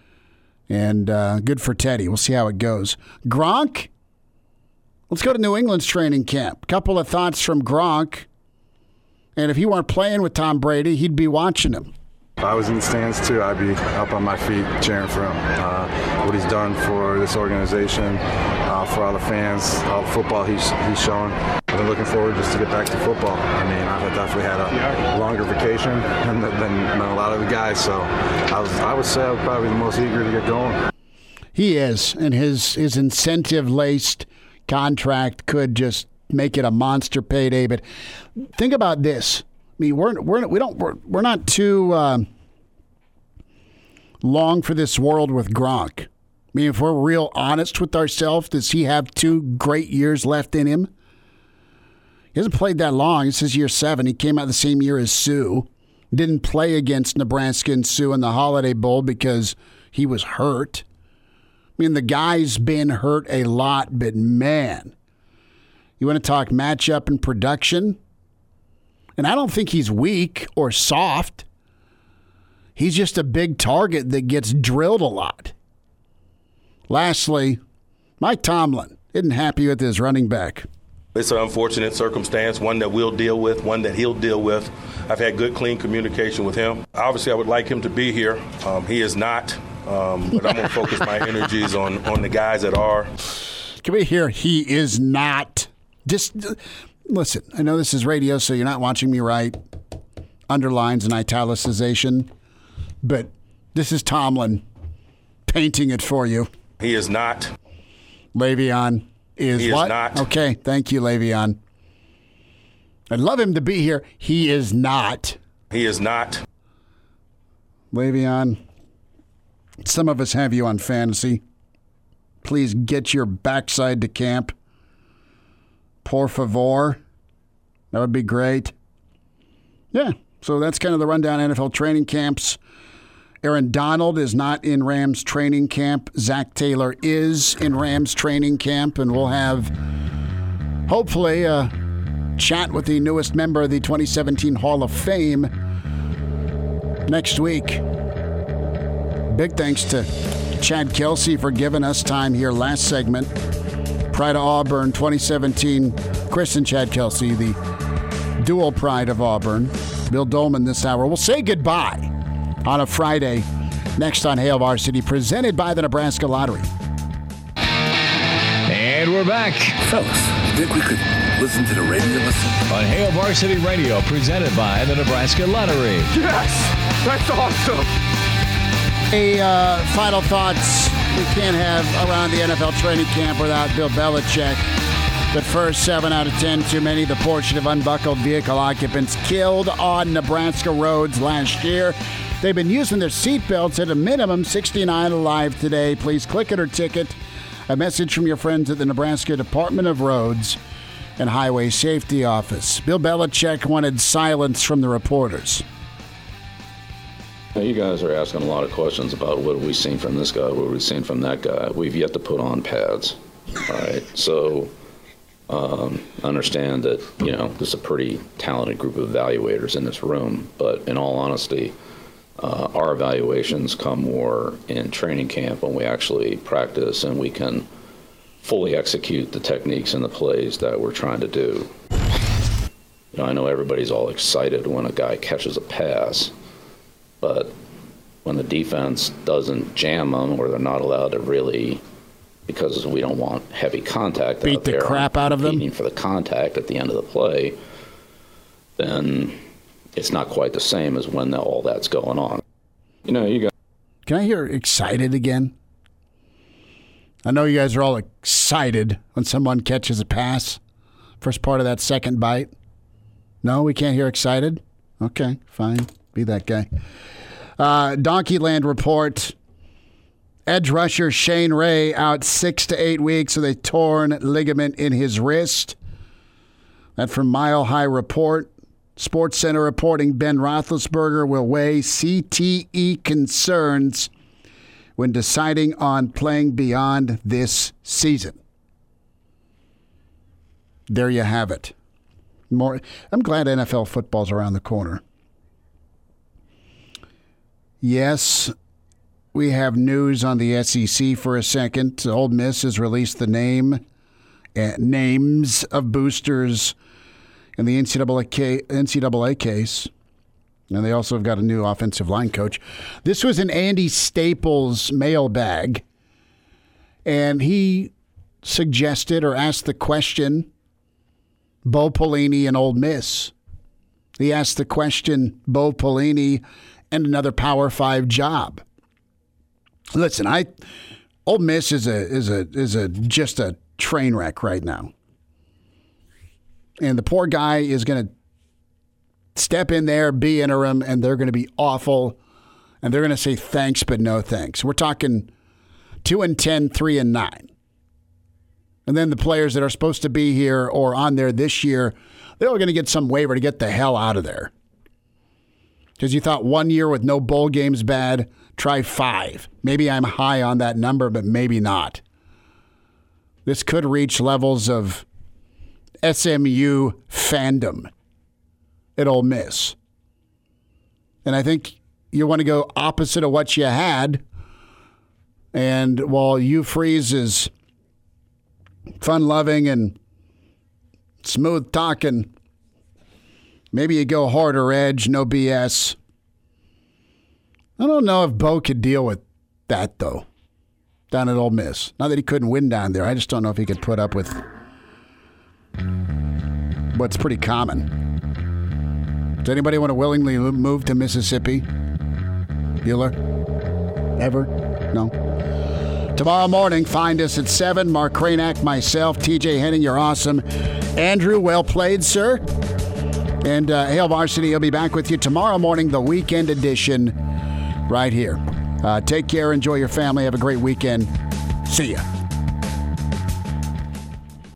And uh, good for Teddy. We'll see how it goes. Gronk? Let's go to New England's training camp. Couple of thoughts from Gronk. And if he weren't playing with Tom Brady, he'd be watching him. If I was in the stands, too, I'd be up on my feet cheering for him. Uh, what he's done for this organization, uh, for all the fans, all the football he's, he's shown. I've been looking forward just to get back to football. I mean, I've definitely had a longer vacation than, than, than a lot of the guys, so I, was, I would say I was probably the most eager to get going. He is, and his, his incentive-laced contract could just make it a monster payday. But think about this. I mean, we're we're we don't we're, we're not too uh, long for this world with Gronk. I mean, if we're real honest with ourselves, does he have two great years left in him? He hasn't played that long. This is year seven. He came out the same year as Sue. Didn't play against Nebraska and Sue in the Holiday Bowl because he was hurt. I mean, the guy's been hurt a lot, but man, you want to talk matchup and production? And I don't think he's weak or soft. He's just a big target that gets drilled a lot. Lastly, Mike Tomlin isn't happy with his running back. It's an unfortunate circumstance, one that we'll deal with, one that he'll deal with. I've had good, clean communication with him. Obviously, I would like him to be here. Um, he is not, um, but I'm going to focus my energies on, on the guys that are. Can we hear he is not? Just listen, I know this is radio, so you're not watching me write underlines and italicization, but this is Tomlin painting it for you. He is not. Le'Veon is he what? Is not. Okay, thank you, Le'Veon. I'd love him to be here. He is not. He is not. Le'Veon, some of us have you on fantasy. Please get your backside to camp. Por favor. That would be great. Yeah, so that's kind of the rundown N F L training camps. Aaron Donald is not in Rams training camp. Zach Taylor is in Rams training camp, and we'll have, hopefully, a chat with the newest member of the twenty seventeen Hall of Fame next week. Big thanks to Chad Kelsey for giving us time here last segment. Pride of Auburn twenty seventeen, Chris and Chad Kelsey, the dual pride of Auburn. Bill Dolman this hour. We'll say goodbye on a Friday next on Hail Varsity, presented by the Nebraska Lottery. And we're back. Fellas, you think we could listen to the radio listen? On Hail Varsity Radio, presented by the Nebraska Lottery. Yes! That's awesome! A uh, final thoughts we can't have around the N F L training camp without Bill Belichick. But first, seven out of ten too many. The portion of unbuckled vehicle occupants killed on Nebraska roads last year. They've been using their seatbelts at a minimum. sixty-nine alive today. Please click it or ticket. A message from your friends at the Nebraska Department of Roads and Highway Safety Office. Bill Belichick wanted silence from the reporters. Now, you guys are asking a lot of questions about what have we seen from this guy, what have we seen from that guy. We've yet to put on pads. All right, so um, understand that, you know, there's a pretty talented group of evaluators in this room, but in all honesty, Uh, our evaluations come more in training camp when we actually practice and we can fully execute the techniques and the plays that we're trying to do. You know, I know everybody's all excited when a guy catches a pass, but when the defense doesn't jam them or they're not allowed to really, because we don't want heavy contact beat out the there, crap out of them, competing for the contact at the end of the play, then it's not quite the same as when the, all that's going on. You know, you got. Can I hear excited again? I know you guys are all excited when someone catches a pass. First part of that second bite. No, we can't hear excited? Okay, fine. Be that guy. Uh, Donkeyland report. Edge rusher Shane Ray out six to eight weeks with a torn ligament in his wrist. That from Mile High Report. Sports Center reporting Ben Roethlisberger will weigh C T E concerns when deciding on playing beyond this season. There you have it. More. I'm glad N F L football's around the corner. Yes, we have news on the S E C for a second. Ole Miss has released the name, uh, names of boosters in the N C double A case. And they also have got a new offensive line coach. This was in Andy Staples' mailbag. And he suggested or asked the question, Bo Pelini and Ole Miss. He asked the question, Bo Pelini and another Power Five job. Listen, I Ole Miss is a is a is a just a train wreck right now. And the poor guy is going to step in there, be interim, and they're going to be awful. And they're going to say thanks, but no thanks. We're talking two and ten, three and nine. And then the players that are supposed to be here or on there this year, they're all going to get some waiver to get the hell out of there. Because you thought one year with no bowl games bad, try five. Maybe I'm high on that number, but maybe not. This could reach levels of S M U fandom at Ole Miss. And I think you want to go opposite of what you had. And while Hugh Freeze is fun-loving and Smooth talking. Maybe you go harder edge, no B S. I don't know if Bo could deal with that, though, down at Ole Miss. Not that he couldn't win down there. I just don't know if he could put up with what's pretty common. Does anybody want to willingly move to Mississippi? Bueller? Ever? No? Tomorrow morning, find us at seven. Mark Cranack, myself, T J Henning, you're awesome. Andrew, well played, sir. And uh, Hail Varsity will be back with you tomorrow morning, the weekend edition, right here. Uh, take care. Enjoy your family. Have a great weekend. See ya.